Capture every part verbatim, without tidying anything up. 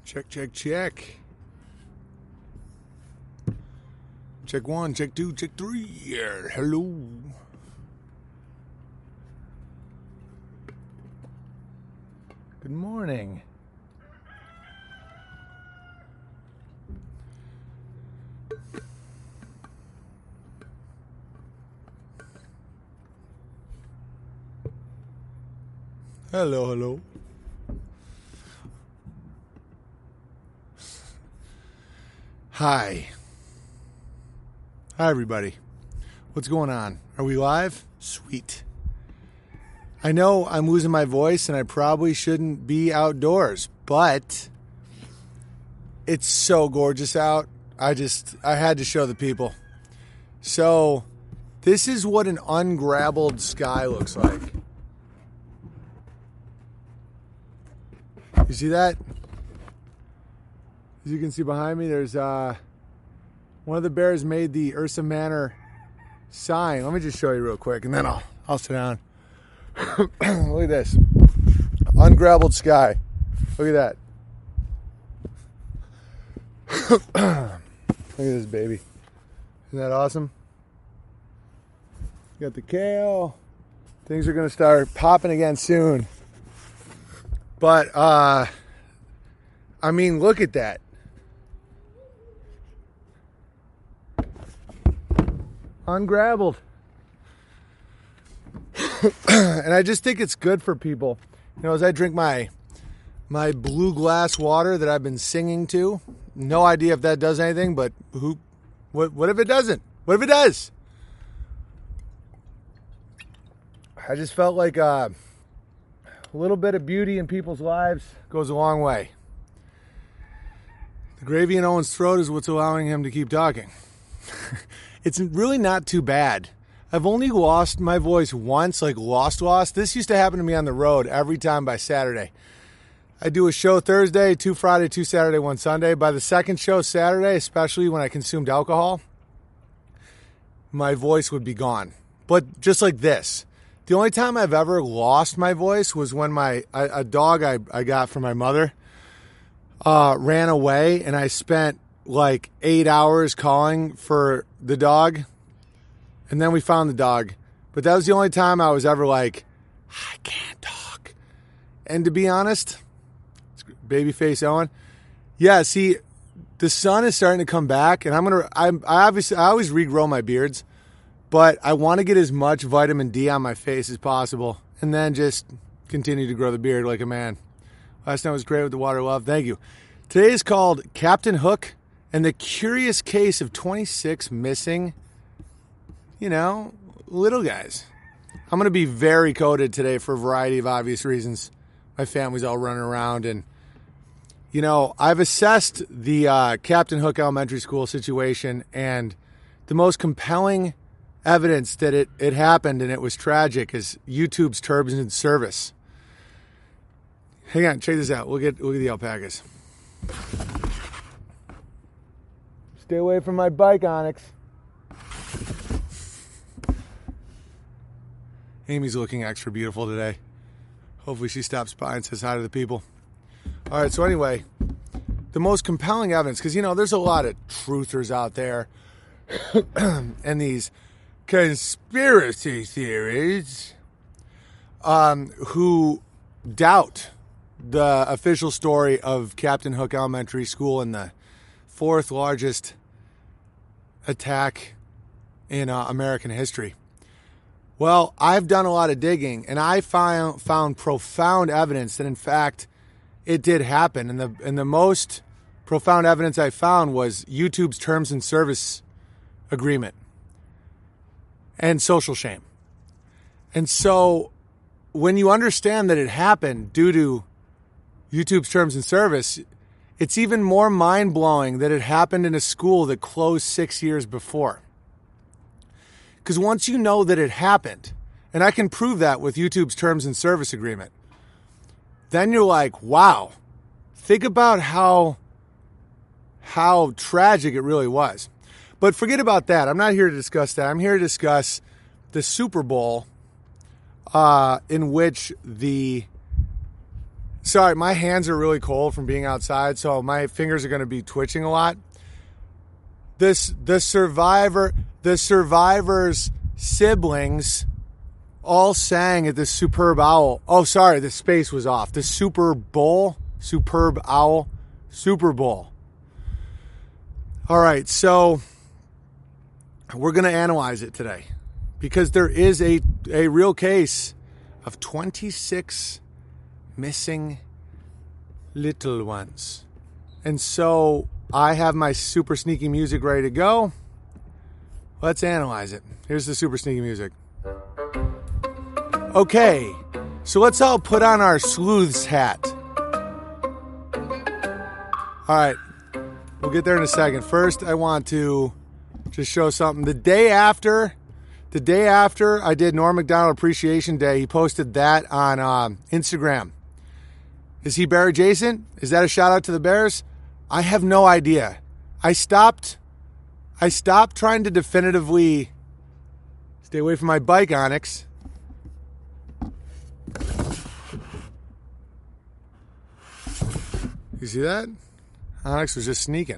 Check, check, check. Check one, check two, check three. Yeah, hello. Good morning. Hello, hello. Hi. Hi, everybody. What's going on? Are we live? Sweet. I know I'm losing my voice and I probably shouldn't be outdoors, but it's so gorgeous out. I just, I had to show the people. So, this is what an ungrabbled sky looks like. You see that? As you can see behind me, there's uh, one of the bears made the Ursa Manor sign. Let me just show you real quick, and then I'll I'll sit down. Look at this, ungrabbled sky. Look at that. Look at this baby. Isn't that awesome? You got the kale. Things are gonna start popping again soon. But, uh, I mean, look at that. Ungrabbled. And I just think it's good for people. You know, as I drink my my blue glass water that I've been singing to, no idea if that does anything, but who, what, what if it doesn't? What if it does? I just felt like, uh, a little bit of beauty in people's lives goes a long way. The gravy in Owen's throat is what's allowing him to keep talking. It's really not too bad. I've only lost my voice once, like lost, lost. This used to happen to me on the road every time by Saturday. I do a show Thursday, two Friday, two Saturday, one Sunday. By the second show Saturday, especially when I consumed alcohol, my voice would be gone. But just like this. The only time I've ever lost my voice was when my a, a dog I, I got from my mother uh, ran away, and I spent like eight hours calling for the dog, and then we found the dog. But that was the only time I was ever like, I can't talk. And to be honest, babyface Owen, yeah. See, the sun is starting to come back, and I'm gonna. I'm I obviously I always regrow my beards. But I want to get as much vitamin D on my face as possible and then just continue to grow the beard like a man. Last night was great with the water love. Thank you. Today is called Captain Hook and the Curious Case of twenty-six Missing, you know, little guys. I'm going to be very coded today for a variety of obvious reasons. My family's all running around and, you know, I've assessed the uh, Captain Hook Elementary School situation, and the most compelling evidence that it, it happened and it was tragic is YouTube's terms and service. Hang on, check this out. Look at look at the alpacas. Stay away from my bike, Onyx. Amy's looking extra beautiful today. Hopefully she stops by and says hi to the people. All right, so anyway, the most compelling evidence, because, you know, there's a lot of truthers out there and these conspiracy theories um, who doubt the official story of Captain Hook Elementary School and the fourth largest attack in uh, American history. Well, I've done a lot of digging, and I found found profound evidence that, in fact, it did happen. And the and the most profound evidence I found was YouTube's terms and service agreement and social shame. And so when you understand that it happened due to YouTube's terms and service, it's even more mind-blowing that it happened in a school that closed six years before. Because once you know that it happened, and I can prove that with YouTube's terms and service agreement, then you're like, wow, think about how, how tragic it really was. But forget about that. I'm not here to discuss that. I'm here to discuss the Super Bowl uh, in which the Sorry, my hands are really cold from being outside, so my fingers are going to be twitching a lot. This the survivor, the survivor's siblings all sang at this Superb Owl. Oh, sorry, the space was off. The Super Bowl, Superb Owl, Super Bowl. All right, so we're going to analyze it today because there is a, a real case of twenty-six missing little ones. And so I have my super sneaky music ready to go. Let's analyze it. Here's the super sneaky music. Okay, so let's all put on our sleuth's hat. All right, we'll get there in a second. First, I want to just show something. The day after, the day after I did Norm Macdonald Appreciation Day, he posted that on um, Instagram. Is he Bear adjacent? Is that a shout out to the Bears? I have no idea. I stopped, I stopped trying to definitively stay away from my bike, Onyx. You see that? Onyx was just sneaking.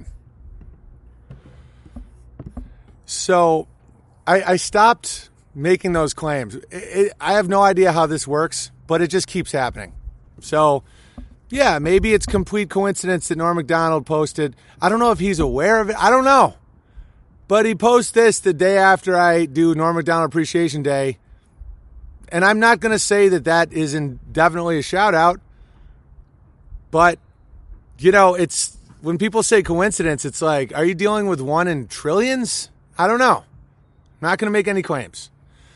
So I, I stopped making those claims. It, it, I have no idea how this works, but it just keeps happening. So, yeah, maybe it's complete coincidence that Norm Macdonald posted. I don't know if he's aware of it. I don't know. But he posts this the day after I do Norm Macdonald Appreciation Day. And I'm not going to say that that isn't definitely a shout out. But, you know, it's when people say coincidence, it's like, are you dealing with one in trillions? I don't know. I'm not going to make any claims.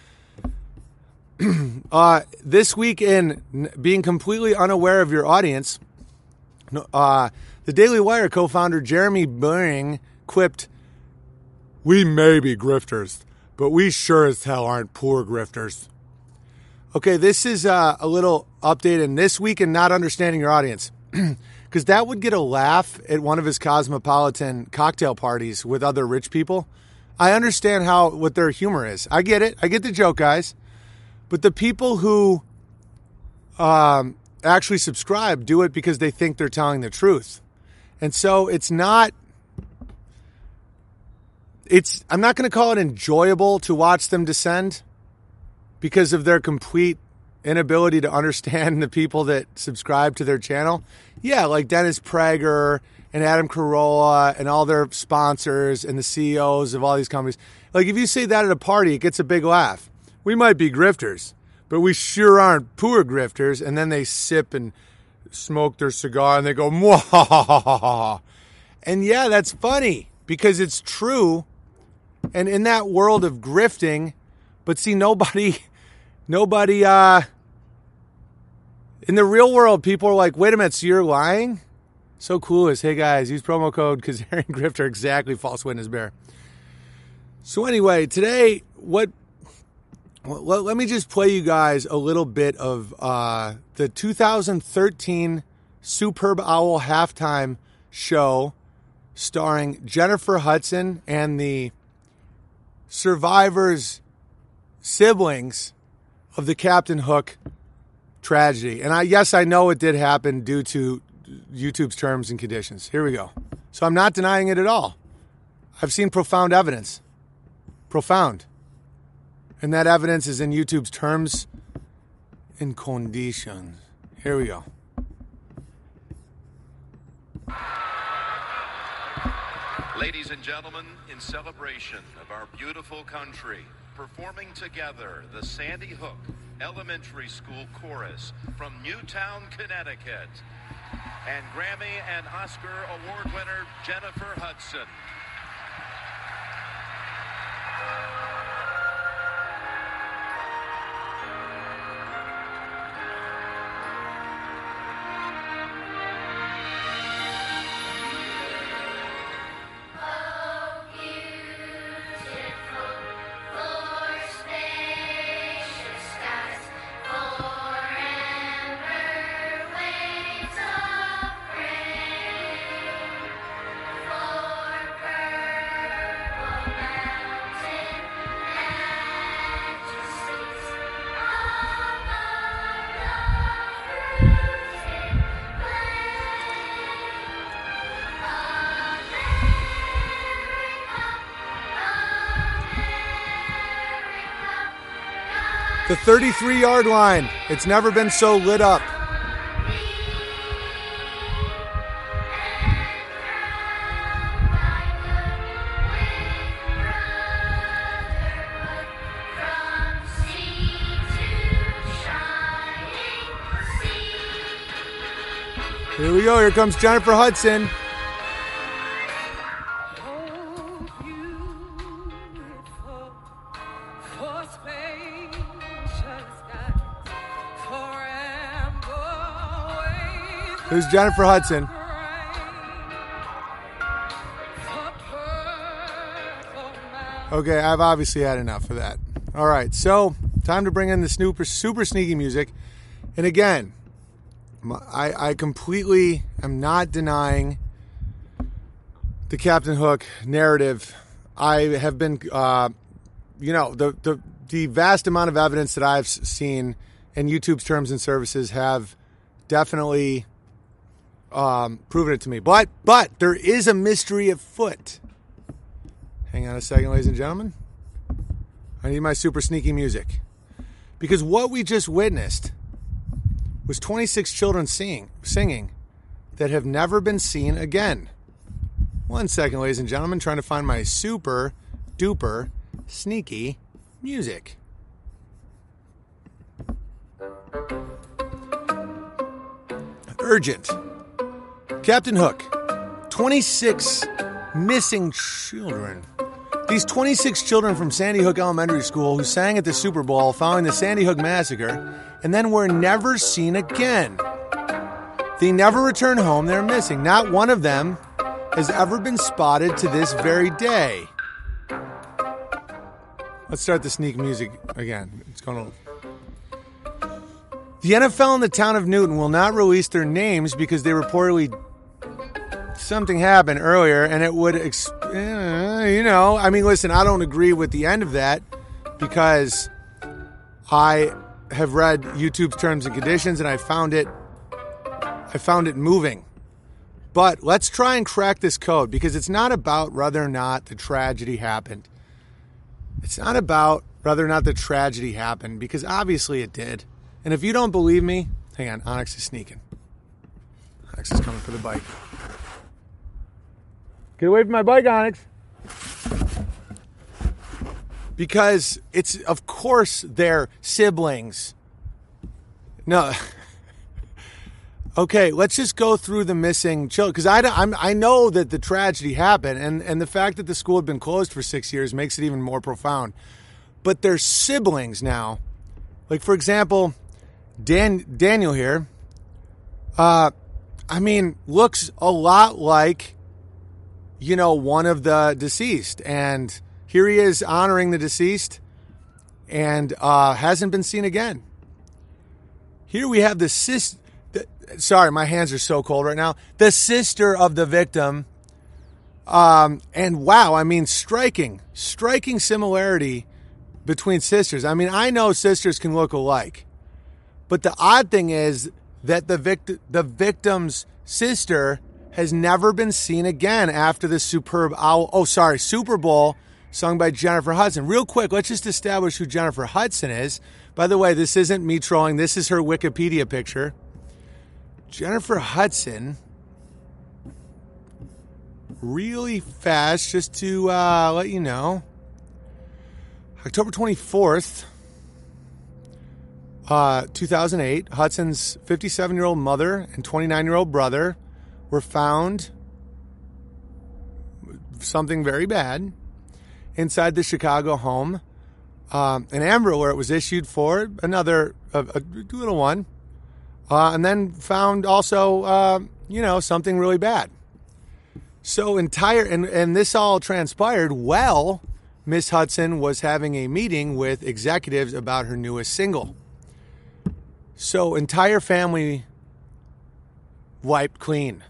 uh, this week in being completely unaware of your audience, uh, the Daily Wire co-founder Jeremy Bering quipped, "We may be grifters, but we sure as hell aren't poor grifters." Okay, this is uh, a little update in this week in not understanding your audience. Because that would get a laugh at one of his cosmopolitan cocktail parties with other rich people. I understand how what their humor is. I get it. I get the joke, guys. But the people who um, actually subscribe do it because they think they're telling the truth. And so it's not, it's, I'm not going to call it enjoyable to watch them descend because of their complete inability to understand the people that subscribe to their channel. Yeah, like Dennis Prager and Adam Carolla and all their sponsors and the C E Os of all these companies. Like if you say that at a party, it gets a big laugh. We might be grifters, but we sure aren't poor grifters. And then they sip and smoke their cigar and they go, "Mwah." And yeah, that's funny because it's true. And in that world of grifting, but see, nobody, nobody, uh, in the real world, people are like, wait a minute, so you're lying? So cool is, hey guys, use promo code Kazarian Grifter, exactly, false witness bear. So anyway, today, what, well, let me just play you guys a little bit of uh, the two thousand thirteen Superb Owl halftime show starring Jennifer Hudson and the survivors' siblings of the Captain Hook tragedy. And I, yes, I know it did happen due to YouTube's terms and conditions. Here we go. So I'm not denying it at all. I've seen profound evidence. Profound. And that evidence is in YouTube's terms and conditions. Here we go. Ladies and gentlemen, in celebration of our beautiful country, performing together the Sandy Hook Elementary School Chorus from Newtown, Connecticut, and Grammy and Oscar Award winner Jennifer Hudson. The thirty-three-yard line. It's never been so lit up. Here we go. Here comes Jennifer Hudson. Who's Jennifer Hudson? Okay, I've obviously had enough of that. All right, so time to bring in the super, super sneaky music. And again, I, I completely am not denying the Captain Hook narrative. I have been, uh, you know, the, the the vast amount of evidence that I've seen in YouTube's terms and services have definitely um, proven it to me. But but there is a mystery afoot. Hang on a second, ladies and gentlemen. I need my super sneaky music. Because what we just witnessed was twenty-six children singing, singing that have never been seen again. One second, ladies and gentlemen, trying to find my super duper sneaky music. Urgent. Captain Hook. twenty-six missing children. These twenty-six children from Sandy Hook Elementary School who sang at the Super Bowl following the Sandy Hook Massacre and then were never seen again. They never returned home. They're missing. Not one of them has ever been spotted to this very day. Let's start the sneak music again. It's going to... The N F L and the town of Newton will not release their names because they reportedly... Something happened earlier and it would... Exp- uh, you know, I mean, listen, I don't agree with the end of that because I have read YouTube's terms and conditions and I found it... I found it moving. But let's try and crack this code because it's not about whether or not the tragedy happened. It's not about whether or not the tragedy happened because obviously it did. And if you don't believe me, hang on, Onyx is sneaking. Onyx is coming for the bike. Get away from my bike, Onyx. Because it's, of course, their siblings. No. Okay, let's just go through the missing children. Because I, I'm, I know that the tragedy happened, and, and the fact that the school had been closed for six years makes it even more profound. But their siblings now, like, for example, Dan, Daniel here, uh, I mean, looks a lot like, you know, one of the deceased. And here he is honoring the deceased and uh, hasn't been seen again. Here we have the sister. Sorry, my hands are so cold right now. The sister of the victim. Um, and wow, I mean, striking, striking similarity between sisters. I mean, I know sisters can look alike. But the odd thing is that the vict- the victim's sister has never been seen again after the superb owl. Oh, sorry, Super Bowl sung by Jennifer Hudson. Real quick, let's just establish who Jennifer Hudson is. By the way, this isn't me trolling. This is her Wikipedia picture. Jennifer Hudson, really fast, just to uh, let you know, October twenty-fourth, uh, two thousand eight, Hudson's fifty-seven-year-old mother and twenty-nine-year-old brother were found something very bad inside the Chicago home. Um, an Amber Alert was issued for another, a, a little one. Uh, and then found also, uh, you know, something really bad. So entire, and, and this all transpired while Miss Hudson was having a meeting with executives about her newest single. So entire family wiped clean.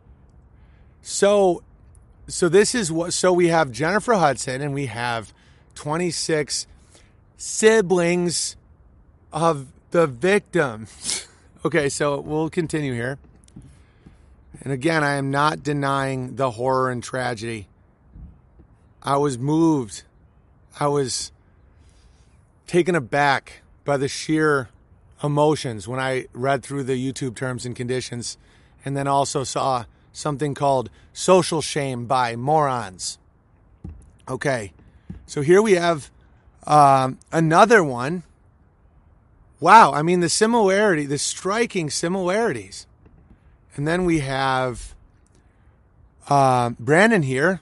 So, so this is what, so we have Jennifer Hudson and we have twenty-six siblings of the victim. Okay, so we'll continue here. And again, I am not denying the horror and tragedy. I was moved. I was taken aback by the sheer emotions when I read through the YouTube terms and conditions, and then also saw something called social shame by morons. Okay, so here we have um, another one. Wow, I mean the similarity, the striking similarities. And then we have uh, Brandon here.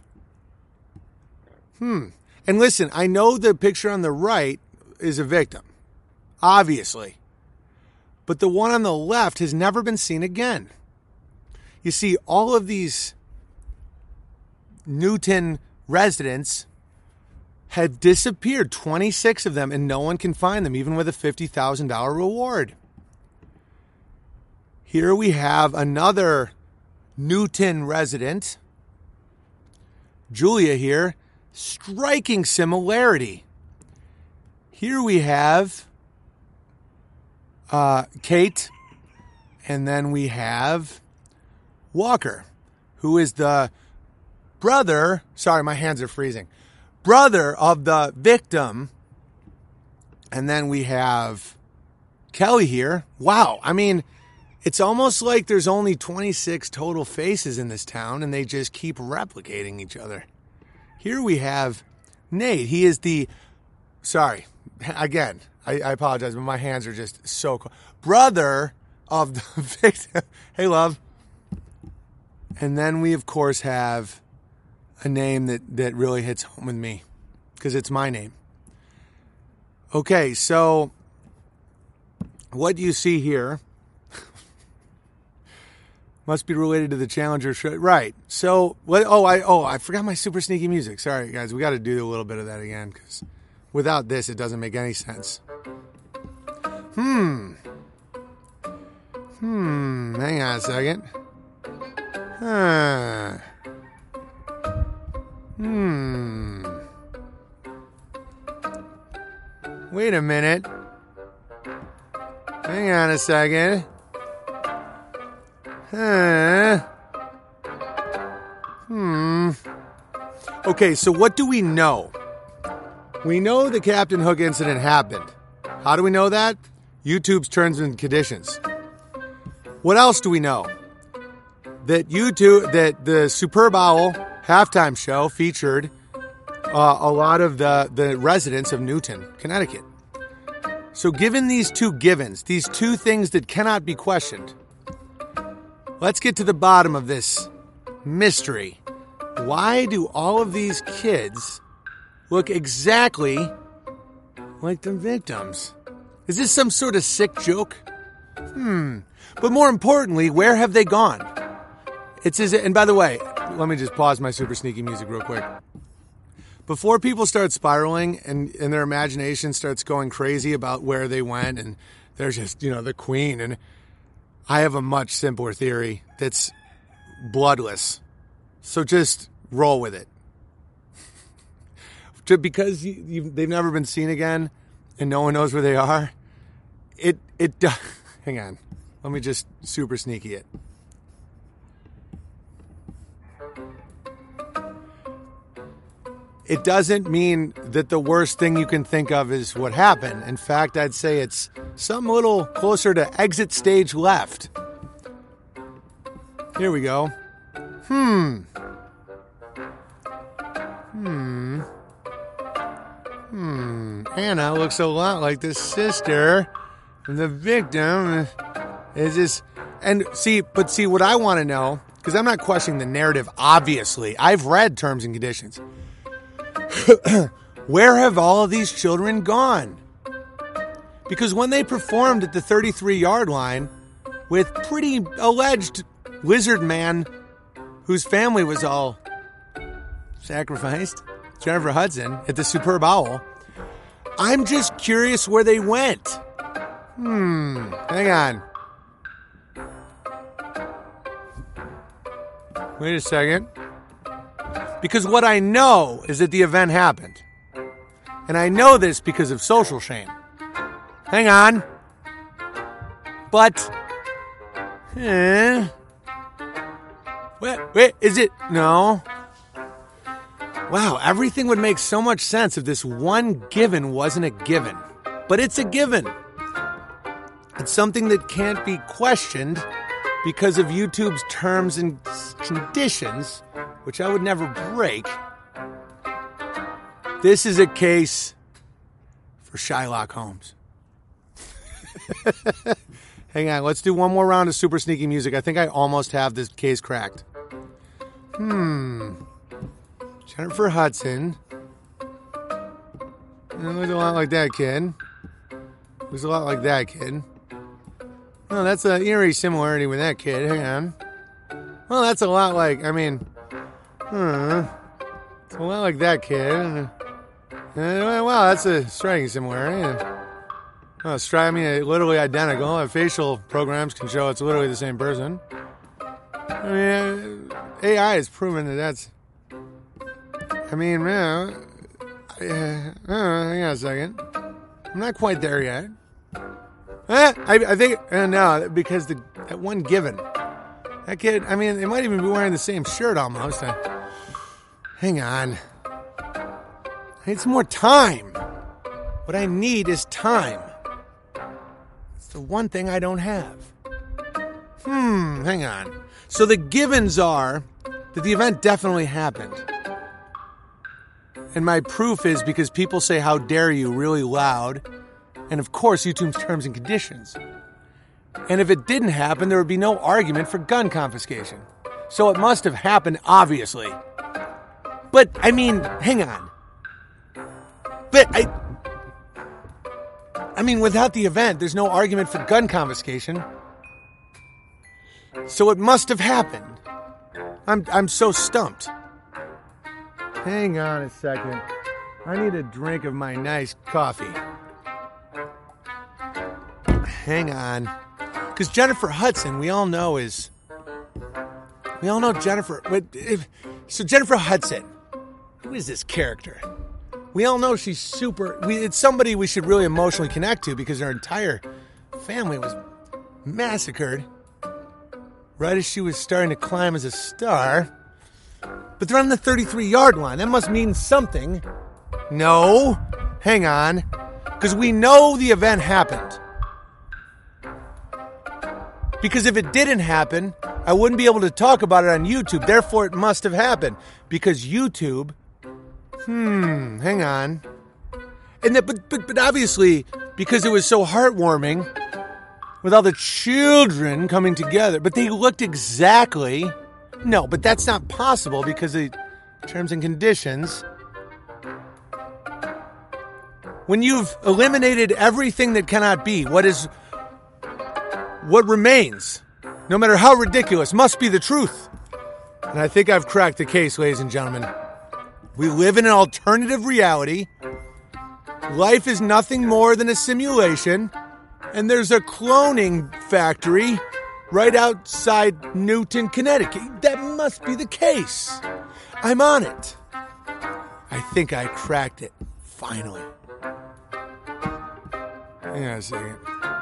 Hmm. And listen, I know the picture on the right is a victim, obviously. But the one on the left has never been seen again. You see, all of these Newton residents have disappeared, twenty-six of them, and no one can find them, even with a fifty thousand dollars reward. Here we have another Newton resident, Julia here, striking similarity. Here we have uh, Kate, and then we have Walker, who is the brother, sorry, my hands are freezing, brother of the victim. And then we have Kelly here. Wow, I mean, it's almost like there's only twenty-six total faces in this town, and they just keep replicating each other. Here we have Nate. He is the, sorry, again, I, I apologize, but my hands are just so cold. Brother of the victim. Hey, love. And then we, of course, have a name that, that really hits home with me, because it's my name. Okay, so what you see here must be related to the Challenger show. Right. So, what? Oh, I oh I forgot my super sneaky music. Sorry, guys. We got to do a little bit of that again, because without this, it doesn't make any sense. Hmm. Hmm. Hang on a second. Huh. Hmm. Wait a minute. Hang on a second. Huh. Hmm. Okay, so what do we know? We know the Captain Hook incident happened. How do we know that? YouTube's terms and conditions. What else do we know? That YouTube, that the Superb Owl halftime show featured uh, a lot of the, the residents of Newton, Connecticut. So given these two givens, these two things that cannot be questioned, let's get to the bottom of this mystery. Why do all of these kids look exactly like the victims? Is this some sort of sick joke? Hmm. But more importantly, where have they gone? It's as, and by the way, let me just pause my super sneaky music real quick. Before people start spiraling and, and their imagination starts going crazy about where they went and they're just, you know, the queen, and I have a much simpler theory that's bloodless. So just roll with it. Just because you, you, they've never been seen again and no one knows where they are, it, it, hang on. Let me just super sneaky it. It doesn't mean that the worst thing you can think of is what happened. In fact, I'd say it's some little closer to exit stage left. Here we go. Hmm. Hmm. Hmm. Anna looks a lot like the sister of the victim. Is this... And see, but see, what I want to know, because I'm not questioning the narrative, obviously. I've read terms and conditions. Where have all of these children gone? Because when they performed at the thirty-three yard line with pretty alleged lizard man whose family was all sacrificed, Jennifer Hudson, at the Superb Owl, I'm just curious where they went. Hmm, hang on. Wait a second. Because what I know is that the event happened. And I know this because of social shame. Hang on. But, eh. Wait, wait, is it? No. Wow, everything would make so much sense if this one given wasn't a given. but it's a given. It's something that can't be questioned because of YouTube's terms and conditions, which I would never break. This is a case for Shylock Holmes. Hang on, let's do one more round of super sneaky music. I think I almost have this case cracked. Hmm. Jennifer Hudson. It looks a lot like that kid. Looks a lot like that kid. Oh, that's an eerie similarity with that kid. Hang on. Well, that's a lot like, I mean, hmm. It's a lot like that kid. Uh, wow, that's a striking similarity. Well, stri- I mean, literally identical. Uh, facial programs can show it's literally the same person. I mean, A I has proven that that's. I mean, man. Uh, uh, hang on a second. I'm not quite there yet. Eh, I, I think uh, no, because the that one given, that kid. I mean, they might even be wearing the same shirt almost. I, hang on. I need some more time. What I need is time. It's the one thing I don't have. Hmm, hang on. So the givens are that the event definitely happened. And my proof is because people say, "How dare you," really loud. And of course, YouTube's terms and conditions. And if it didn't happen, there would be no argument for gun confiscation. So it must have happened, obviously. But, I mean, hang on. But I... I mean, without the event, there's no argument for gun confiscation. So it must have happened. I'm I'm so stumped. Hang on a second. I need a drink of my nice coffee. Hang on. Because Jennifer Hudson, we all know is... We all know Jennifer... So Jennifer Hudson, who is this character? We all know she's super... We, it's somebody we should really emotionally connect to because her entire family was massacred right as she was starting to climb as a star. But they're on the thirty-three-yard line. That must mean something. No. Hang on. Because we know the event happened. Because if it didn't happen, I wouldn't be able to talk about it on YouTube. Therefore, it must have happened. Because YouTube... Hmm, hang on. And that, but, but, but obviously, because it was so heartwarming, with all the children coming together, but they looked exactly... No, but that's not possible because of terms and conditions. When you've eliminated everything that cannot be, what is... What remains, no matter how ridiculous, must be the truth. And I think I've cracked the case, ladies and gentlemen. We live in an alternative reality. Life is nothing more than a simulation. And there's a cloning factory right outside Newton, Connecticut. That must be the case. I'm on it. I think I cracked it. Finally. Hang on a second.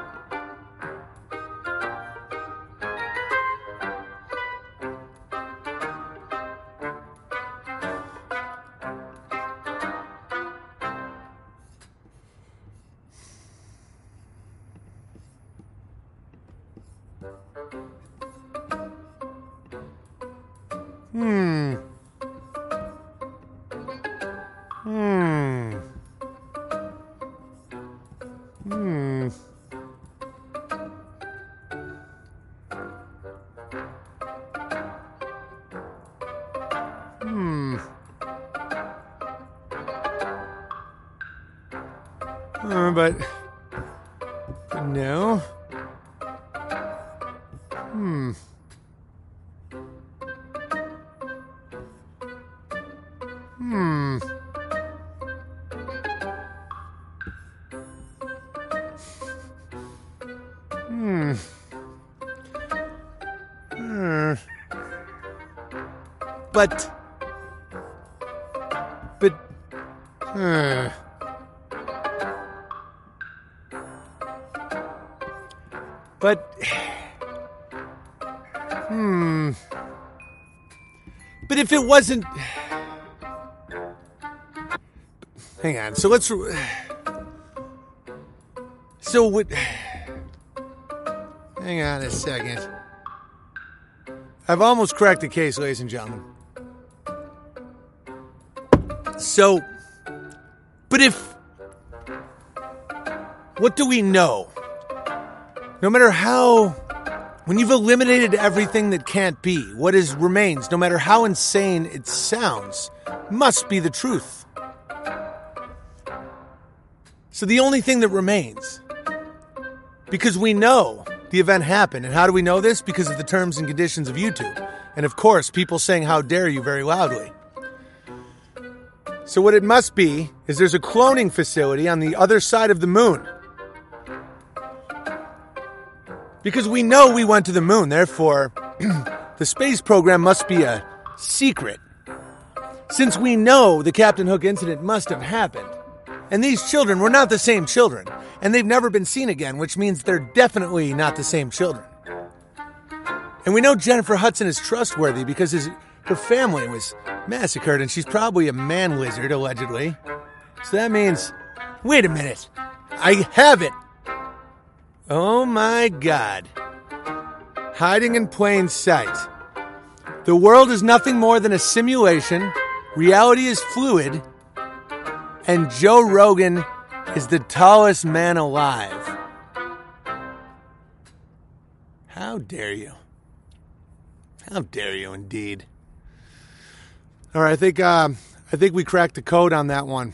Hmm. Hmm. Hmm. Hmm. Uh, but, but no. Hmm. Hmm. Hmm. Hmm. But. But. Uh. But. Hmm. But if it wasn't. Hang on. So let's. So what... Hang on a second. I've almost cracked the case, ladies and gentlemen. So, but if... What do we know? No matter how... When you've eliminated everything that can't be, what is remains, no matter how insane it sounds, must be the truth. So the only thing that remains, because we know the event happened, and how do we know this? Because of the terms and conditions of YouTube. And of course, people saying how dare you very loudly. So what it must be is there's a cloning facility on the other side of the moon. Because we know we went to the moon, therefore, the space program must be a secret. Since we know the Captain Hook incident must have happened, and these children were not the same children, and they've never been seen again, which means they're definitely not the same children. And we know Jennifer Hudson is trustworthy because his, her family was massacred, and she's probably a man lizard, allegedly. So that means, wait a minute, I have it. Oh my God. Hiding in plain sight. The world is nothing more than a simulation. Reality is fluid. And Joe Rogan is the tallest man alive. How dare you? How dare you indeed. All right, I think uh, I think we cracked the code on that one.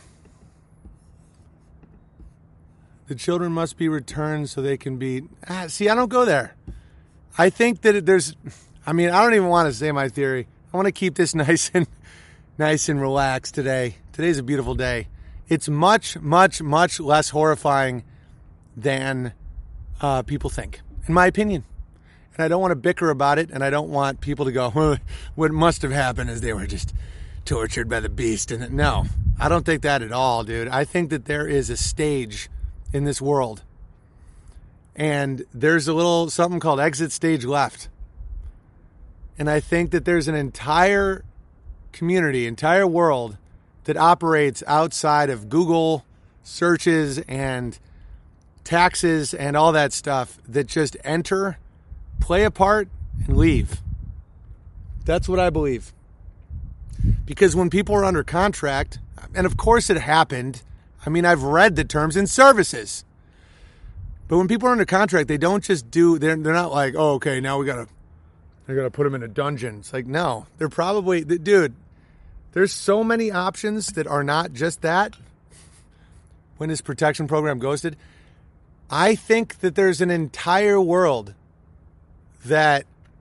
The children must be returned so they can be... Ah, see, I don't go there. I think that there's... I mean, I don't even want to say my theory. I want to keep this nice and nice and relaxed today. Today's a beautiful day. It's much, much, much less horrifying than uh, people think, in my opinion. And I don't want to bicker about it, and I don't want people to go, well, what must have happened is they were just tortured by the beast. And no, I don't think that at all, dude. I think that there is a stage in this world, and there's a little something called exit stage left. And I think that there's an entire community, entire world that operates outside of Google searches and taxes and all that stuff that just enter, play a part, and leave. That's what I believe. Because when people are under contract, and of course it happened, I mean, I've read the terms and services. But when people are under contract, they don't just do, they're, they're not like, oh, okay, now we gotta, they gotta put them in a dungeon. It's like, no, they're probably, dude, there's so many options that are not just that. When his protection program ghosted, I think that there's an entire world that,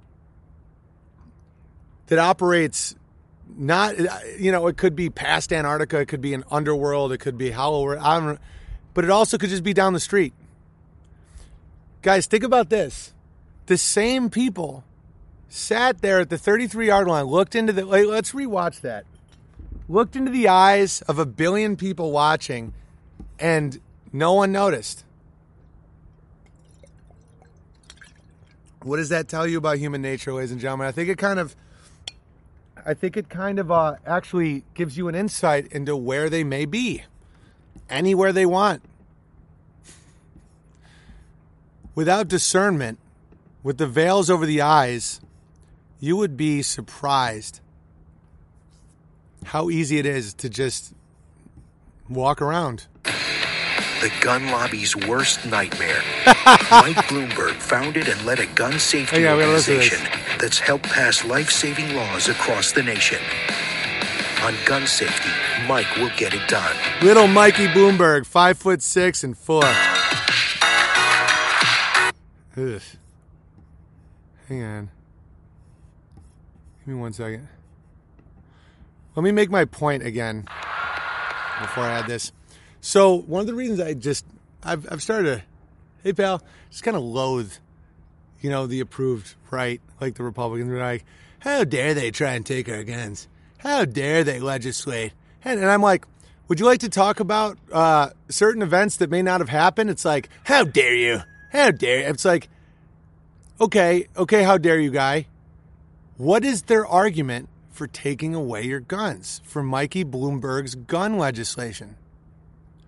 that operates not, you know, it could be past Antarctica, it could be an underworld, it could be Hollow Earth, I don't know, but it also could just be down the street. Guys, think about this. The same people sat there at the thirty-three yard line, looked into the, let's rewatch that. Looked into the eyes of a billion people watching, and no one noticed. What does that tell you about human nature, ladies and gentlemen? I think it kind of, I think it kind of uh, actually gives you an insight into where they may be. Anywhere they want. Without discernment, with the veils over the eyes, you would be surprised how easy it is to just walk around. The gun lobby's worst nightmare. Mike Bloomberg founded and led a gun safety oh, yeah, organization that's helped pass life-saving laws across the nation. On gun safety, Mike will get it done. Little Mikey Bloomberg, five foot six and four. Ugh. Hang on. Give me one second. Let me make my point again before I add this. So one of the reasons I just, I've, I've started to, hey pal, just kind of loathe, you know, the approved right, like the Republicans are like, how dare they try and take our guns? How dare they legislate? And, and I'm like, would you like to talk about uh, certain events that may not have happened? It's like, how dare you? How dare you? It's like, okay, okay, how dare you, guy? What is their argument for taking away your guns, for Mikey Bloomberg's gun legislation?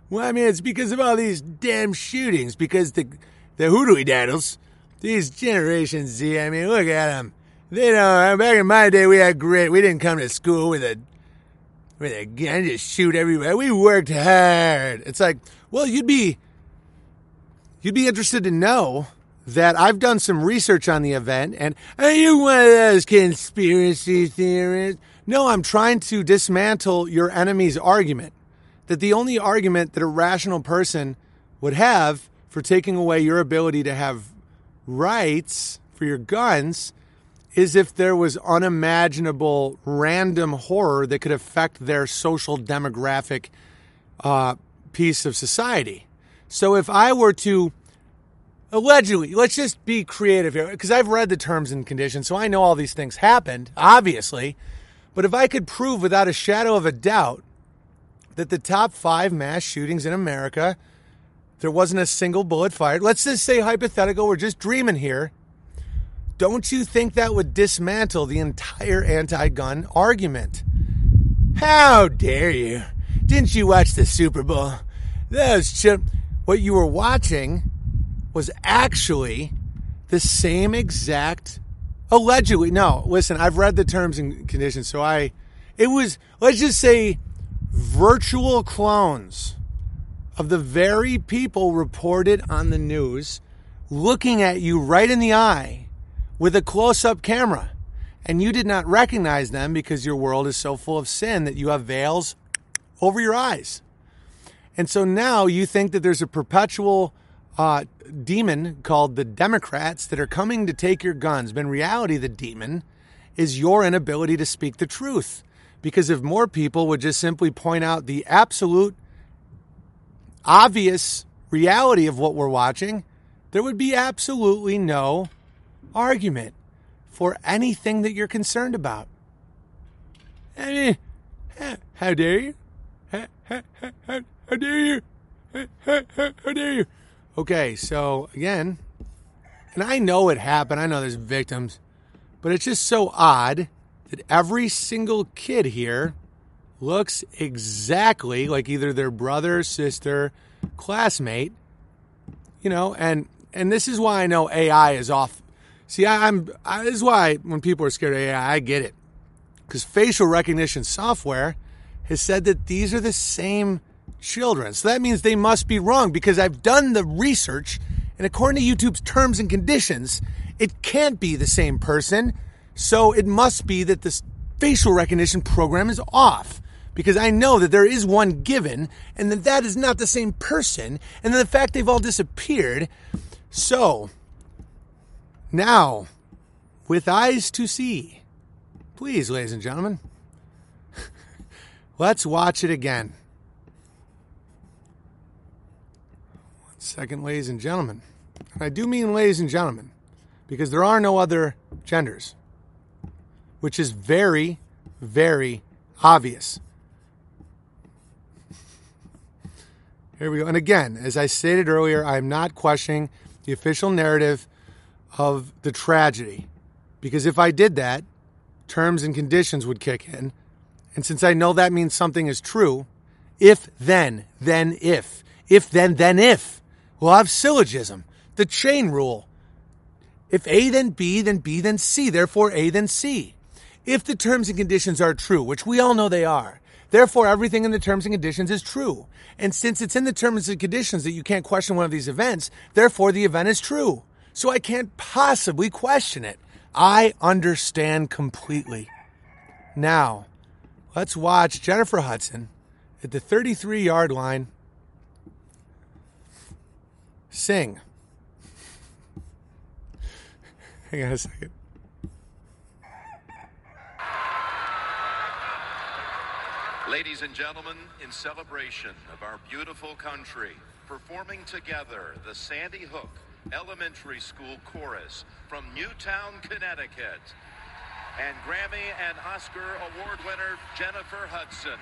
Well, I mean, it's because of all these damn shootings, because the the hoodoo daddles, these Generation Z, I mean, look at them. They know, back in my day, we had grit. We didn't come to school with a, with a gun, just shoot everywhere. We worked hard. It's like, well, you'd be, you'd be interested to know that I've done some research on the event, and are you one of those conspiracy theorists? No, I'm trying to dismantle your enemy's argument. That the only argument that a rational person would have for taking away your ability to have rights for your guns is if there was unimaginable random horror that could affect their social demographic uh, piece of society. So if I were to allegedly, let's just be creative here, because I've read the terms and conditions, so I know all these things happened, obviously. But if I could prove without a shadow of a doubt that the top five mass shootings in America, there wasn't a single bullet fired. Let's just say hypothetical, we're just dreaming here. Don't you think that would dismantle the entire anti-gun argument? How dare you? Didn't you watch the Super Bowl? Those ch- what you were watching was actually the same exact, allegedly, no, listen, I've read the terms and conditions, so I, it was, let's just say, virtual clones of the very people reported on the news looking at you right in the eye with a close-up camera. And you did not recognize them because your world is so full of sin that you have veils over your eyes. And so now you think that there's a perpetual uh, demon called the Democrats that are coming to take your guns. But in reality, the demon is your inability to speak the truth. Because if more people would just simply point out the absolute obvious reality of what we're watching, there would be absolutely no argument for anything that you're concerned about. I mean, how dare you? How, how, how, how dare you? How, how, how dare you? Okay, so again, and I know it happened. I know there's victims, but it's just so odd that every single kid here looks exactly like either their brother, sister, classmate, you know, and, and this is why I know A I is off. See, I, I'm, I, this is why when people are scared of A I, I get it. Because facial recognition software has said that these are the same children. So that means they must be wrong because I've done the research, and according to YouTube's terms and conditions, it can't be the same person. So it must be that this facial recognition program is off because I know that there is one given and that that is not the same person and then the fact they've all disappeared. So now, with eyes to see, please, ladies and gentlemen, let's watch it again. One second, ladies and gentlemen. And I do mean ladies and gentlemen because there are no other genders, which is very, very obvious. Here we go. And again, as I stated earlier, I'm not questioning the official narrative of the tragedy. Because if I did that, terms and conditions would kick in. And since I know that means something is true, if then, then if. If then, then if. We'll have syllogism. The chain rule. If A then B, then B then C. Therefore A then C. If the terms and conditions are true, which we all know they are, therefore everything in the terms and conditions is true. And since it's in the terms and conditions that you can't question one of these events, therefore the event is true. So I can't possibly question it. I understand completely. Now, let's watch Jennifer Hudson at the thirty-three-yard line sing. Hang on a second. Ladies and gentlemen, in celebration of our beautiful country, performing together the Sandy Hook Elementary School Chorus from Newtown, Connecticut, and Grammy and Oscar Award winner Jennifer Hudson.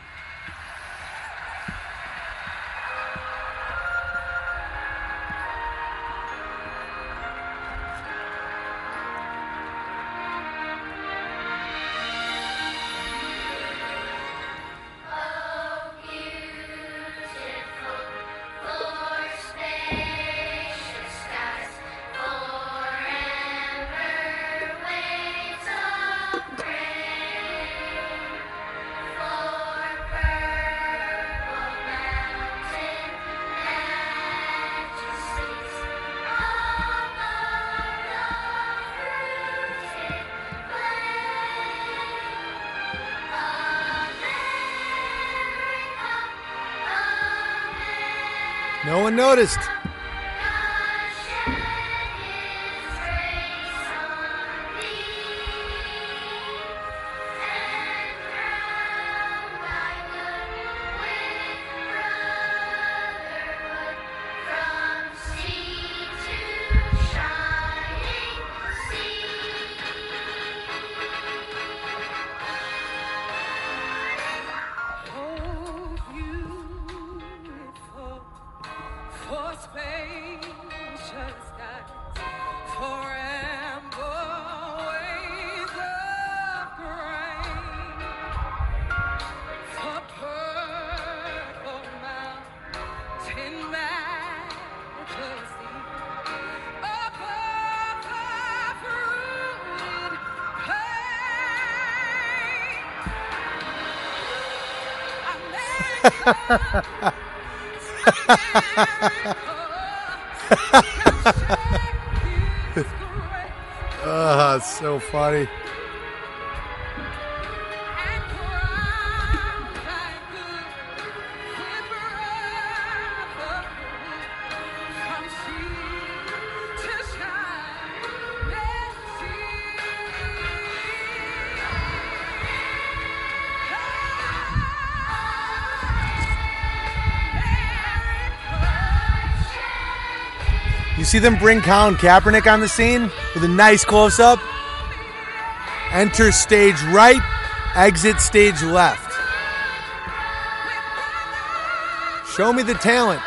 Oh, beautiful No one noticed. Oh, it's so funny. You see them bring Colin Kaepernick on the scene with a nice close-up. Enter stage right, exit stage left. Show me the talent.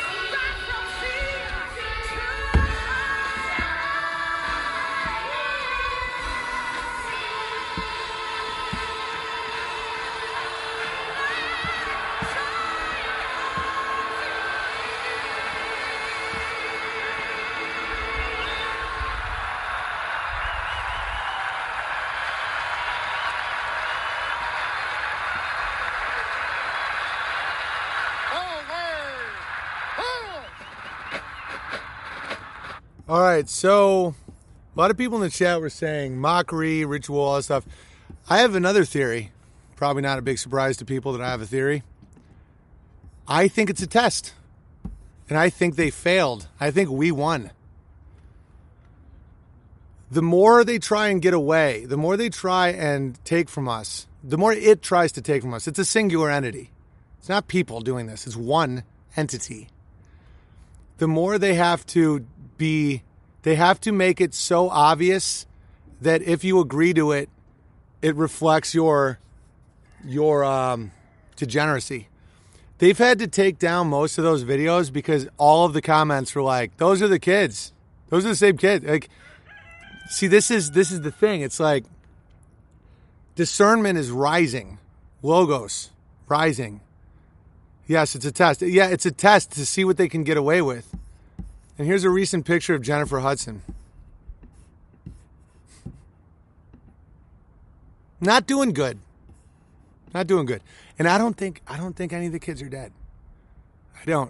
All right, so a lot of people in the chat were saying mockery, ritual, all that stuff. I have another theory. Probably not a big surprise to people that I have a theory. I think it's a test. And I think they failed. I think we won. The more they try and get away, the more they try and take from us, the more it tries to take from us. It's a singular entity. It's not people doing this. It's one entity. The more they have to be, they have to make it so obvious that if you agree to it, it reflects your, your um, degeneracy. They've had to take down most of those videos because all of the comments were like, those are the kids. Those are the same kids. Like, see, this is, this is the thing. It's like discernment is rising. Logos, rising. Yes, it's a test. Yeah, it's a test to see what they can get away with. And here's a recent picture of Jennifer Hudson. Not doing good. Not doing good. And I don't think I don't think any of the kids are dead. I don't.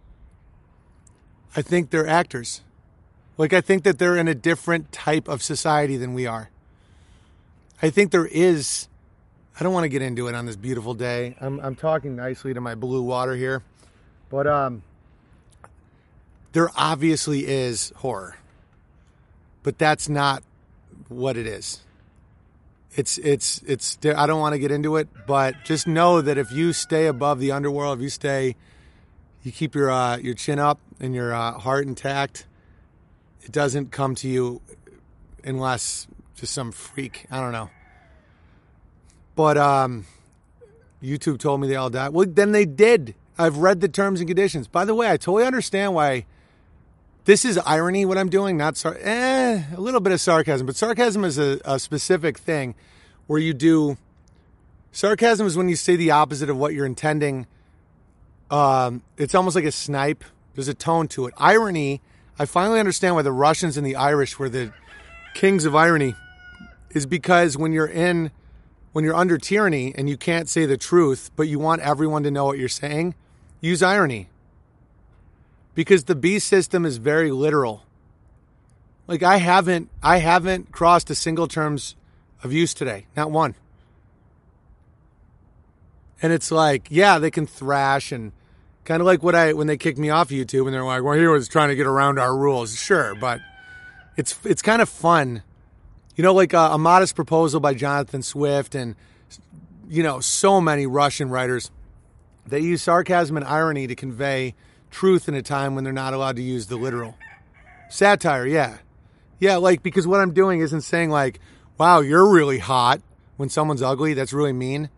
I think they're actors. Like, I think that they're in a different type of society than we are. I think there is, I don't want to get into it on this beautiful day. I'm I'm talking nicely to my blue water here. But um there obviously is horror, but that's not what it is. It's, it's, it's, I don't want to get into it, but just know that if you stay above the underworld, if you stay, you keep your, uh, your chin up and your uh, heart intact, it doesn't come to you unless just some freak, I don't know. But, um, YouTube told me they all died. Well, then they did. I've read the terms and conditions. By the way, I totally understand why. This is irony, what I'm doing, not sar- eh, a little bit of sarcasm. But sarcasm is a, a specific thing where you do... Sarcasm is when you say the opposite of what you're intending. Um, it's almost like a snipe. There's a tone to it. Irony, I finally understand why the Russians and the Irish were the kings of irony, is because when you're in... When you're under tyranny and you can't say the truth, but you want everyone to know what you're saying, use irony. Because the beast system is very literal. Like, I haven't, I haven't crossed a single terms of use today. Not one. And it's like, yeah, they can thrash and Kind of like what I when they kicked me off YouTube and they're like, well, he was trying to get around our rules. Sure, but it's it's kind of fun. You know, like a, a Modest Proposal by Jonathan Swift and, you know, so many Russian writers. They use sarcasm and irony to convey truth in a time when they're not allowed to use the literal. Satire, yeah. Yeah, like, because what I'm doing isn't saying like, wow, you're really hot when someone's ugly. That's really mean.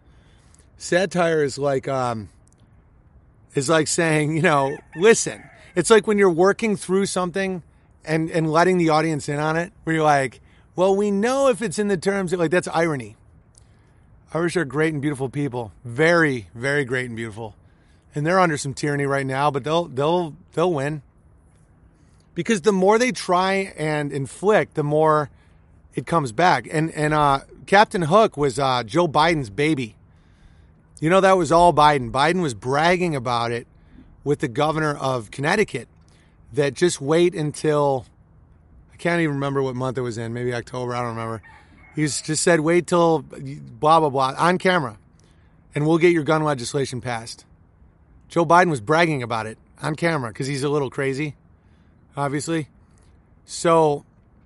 Satire is like, um, is like saying, you know, listen. It's like when you're working through something and, and letting the audience in on it, where you're like, well, we know if it's in the terms of, like, that's irony. Irish are great and beautiful people. Very, very great and beautiful. And they're under some tyranny right now, but they'll they'll they'll win. Because the more they try and inflict, the more it comes back. And and uh, Captain Hook was uh, Joe Biden's baby. You know, that was all Biden. Biden was bragging about it with the governor of Connecticut, that just wait until, I can't even remember what month it was in, maybe October, I don't remember. He's just said, wait till blah, blah, blah, on camera, and we'll get your gun legislation passed. Joe Biden was bragging about it on camera because he's a little crazy, obviously. So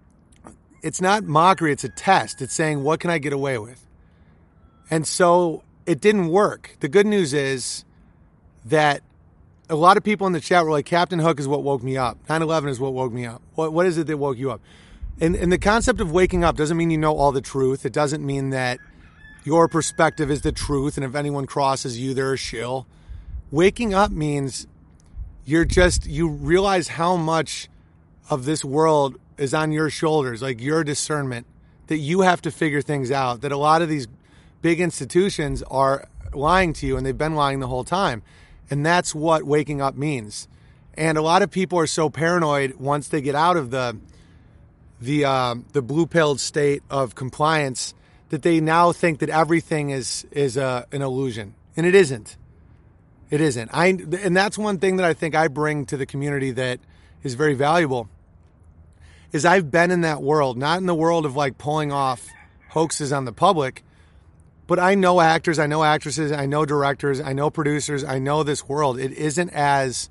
it's not mockery, it's a test. It's saying, what can I get away with? And so it didn't work. The good news is that a lot of people in the chat were like, Captain Hook is what woke me up. nine eleven is what woke me up. What What is it that woke you up? And, and the concept of waking up doesn't mean you know all the truth. It doesn't mean that your perspective is the truth, and if anyone crosses you, they're a shill. Waking up means you're just, you realize how much of this world is on your shoulders, like your discernment, that you have to figure things out, that a lot of these big institutions are lying to you, and they've been lying the whole time. And that's what waking up means. And a lot of people are so paranoid once they get out of the the uh, the blue-pilled state of compliance that they now think that everything is is a, an illusion, and it isn't. It isn't. I and that's one thing that I think I bring to the community that is very valuable. Is I've been in that world, not in the world of like pulling off hoaxes on the public, but I know actors, I know actresses, I know directors, I know producers, I know this world. It isn't as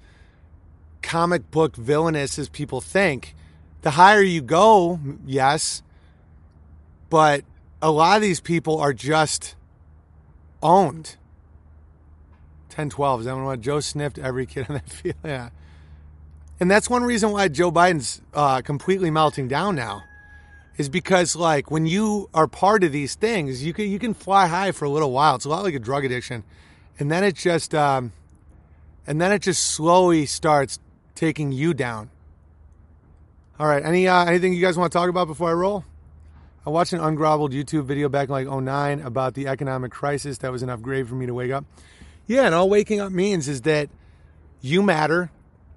comic book villainous as people think. The higher you go, yes, but a lot of these people are just owned. ten twelve, is that what Joe sniffed every kid on that field? Yeah. And that's one reason why Joe Biden's uh, completely melting down now. Is because, like, when you are part of these things, you can you can fly high for a little while. It's a lot like a drug addiction, and then it just um, and then it just slowly starts taking you down. All right, any uh, anything you guys want to talk about before I roll? I watched an ungroveled YouTube video back in like oh nine about the economic crisis. That was enough grave for me to wake up. Yeah, and all waking up means is that you matter.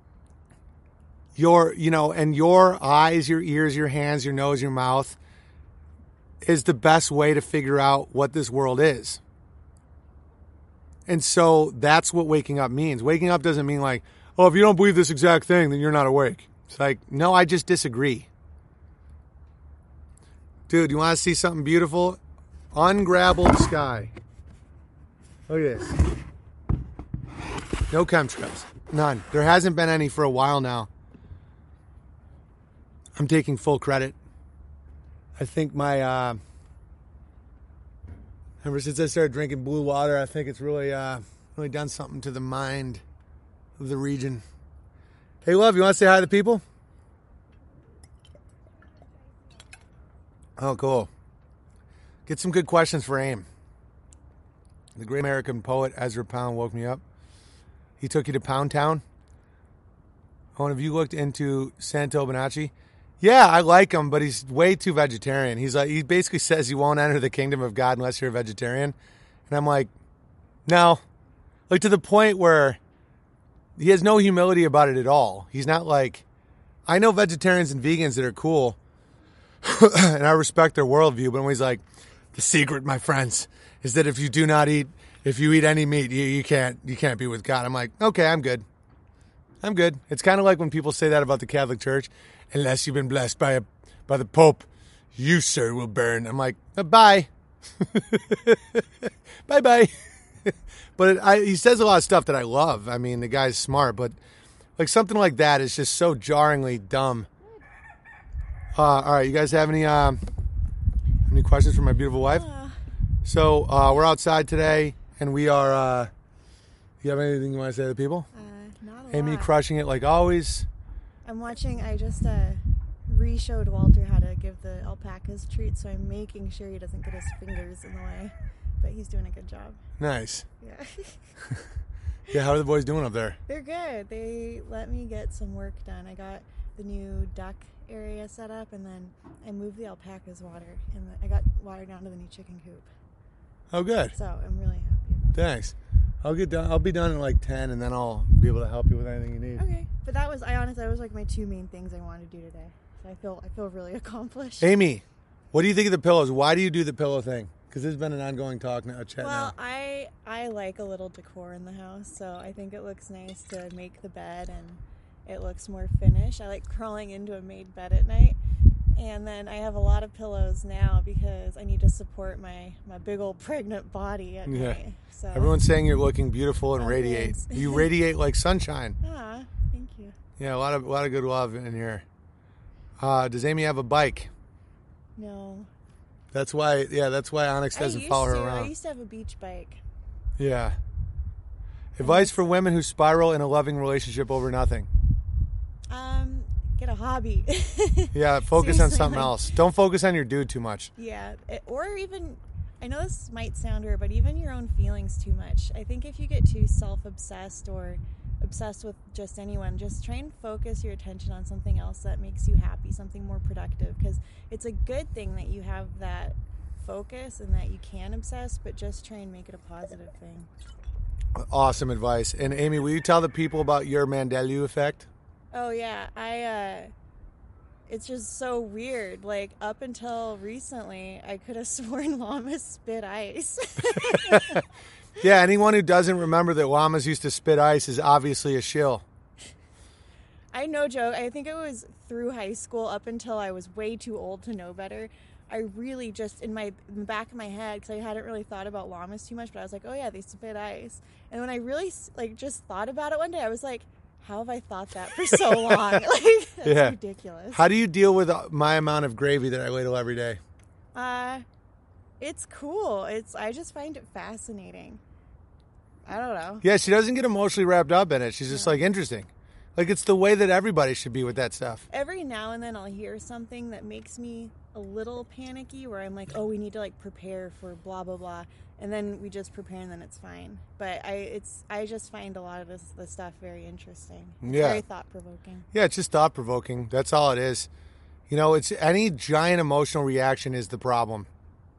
Your, you know, and your eyes, your ears, your hands, your nose, your mouth is the best way to figure out what this world is. And so that's what waking up means. Waking up doesn't mean like, oh, if you don't believe this exact thing, then you're not awake. It's like, no, I just disagree. Dude, you want to see something beautiful? Ungraveled sky. Look at this. No chemtrails. None. There hasn't been any for a while now. I'm taking full credit. I think my, uh, ever since I started drinking blue water, I think it's really, uh, really done something to the mind of the region. Hey, love, you want to say hi to the people? Oh, cool. Get some good questions for AIM. The great American poet Ezra Pound woke me up. He took you to Pound Town. Oh, and have you looked into Santo Bonacci? Yeah, I like him, but he's way too vegetarian. He's like, he basically says you won't enter the kingdom of God unless you're a vegetarian. And I'm like, no. Like, to the point where he has no humility about it at all. He's not like, I know vegetarians and vegans that are cool, and I respect their worldview, but when he's like, the secret, my friends, is that if you do not eat, if you eat any meat, you, you can't, you can't be with God. I'm like, okay, I'm good. I'm good. It's kind of like when people say that about the Catholic Church. Unless you've been blessed by a by the Pope, you, sir, will burn. I'm like, uh, bye. Bye-bye. but it, I, he says a lot of stuff that I love. I mean, the guy's smart, but like something like that is just so jarringly dumb. Uh, all right, you guys have any um, any questions for my beautiful wife? Uh, So uh, we're outside today, and we are. Uh, you have anything you want to say to the people? uh, not a Amy lot. crushing it like always. I'm watching. I just uh, re-showed Walter how to give the alpacas treats, so I'm making sure he doesn't get his fingers in the way. But he's doing a good job. Nice. Yeah. Yeah, how are the boys doing up there? They're good. They let me get some work done. I got the new duck area set up, and then I moved the alpacas' water, and the, I got water down to the new chicken coop. Oh, good. So I'm really happy about Thanks. I'll get done. I'll be done in like ten, and then I'll be able to help you with anything you need. it. Okay, but that was I honestly that was like my two main things I wanted to do today. So I feel I feel really accomplished. Amy, what do you think of the pillows? Why do you do the pillow thing? Because there's been an ongoing talk now, a chat Well, now. I I like a little decor in the house, so I think it looks nice to make the bed and it looks more finished. I like crawling into a made bed at night. And then I have a lot of pillows now because I need to support my, my big old pregnant body at Yeah. night. So Everyone's saying you're looking beautiful and Oh, radiate. thanks. You radiate like sunshine. Ah, thank you. Yeah, a lot of a lot of good love in here. Uh, does Amy have a bike? No. That's why. Yeah, that's why Onyx I doesn't used follow her to. I around. used to have a beach bike. Yeah. Advice for women who spiral in a loving relationship over nothing. Um, get a hobby. Yeah, focus on Seriously, something like- else. Don't focus on your dude too much. Yeah, it- or even, I know this might sound weird, but even your own feelings too much. I think if you get too self-obsessed or obsessed with just anyone, just try and focus your attention on something else that makes you happy, something more productive, because it's a good thing that you have that focus and that you can obsess, but just try and make it a positive thing. Awesome advice. And Amy, will you tell the people about your Mandela effect? Oh yeah, I uh it's just so weird. Like up until recently, I could have sworn llamas spit ice. Yeah, anyone who doesn't remember that llamas used to spit ice is obviously a shill. I no joke. I think it was through high school up until I was way too old to know better. I really just in my in the back of my head, because I hadn't really thought about llamas too much, but I was like, oh yeah, they spit ice. And when I really like just thought about it one day, I was like, how have I thought that for so long? Like that's Yeah. ridiculous. How do you deal with my amount of gravy that I ladle every day? Uh, it's cool. It's I just find it fascinating. I don't know. Yeah, she doesn't get emotionally wrapped up in it. She's just like interesting. Like it's the way that everybody should be with that stuff. Every now and then I'll hear something that makes me a little panicky where I'm like, oh, we need to like prepare for blah blah blah, and then we just prepare and then it's fine. But I it's I just find a lot of this this stuff very interesting. It's Yeah. very thought provoking. Yeah, it's just thought provoking. That's all it is. You know, it's any giant emotional reaction is the problem.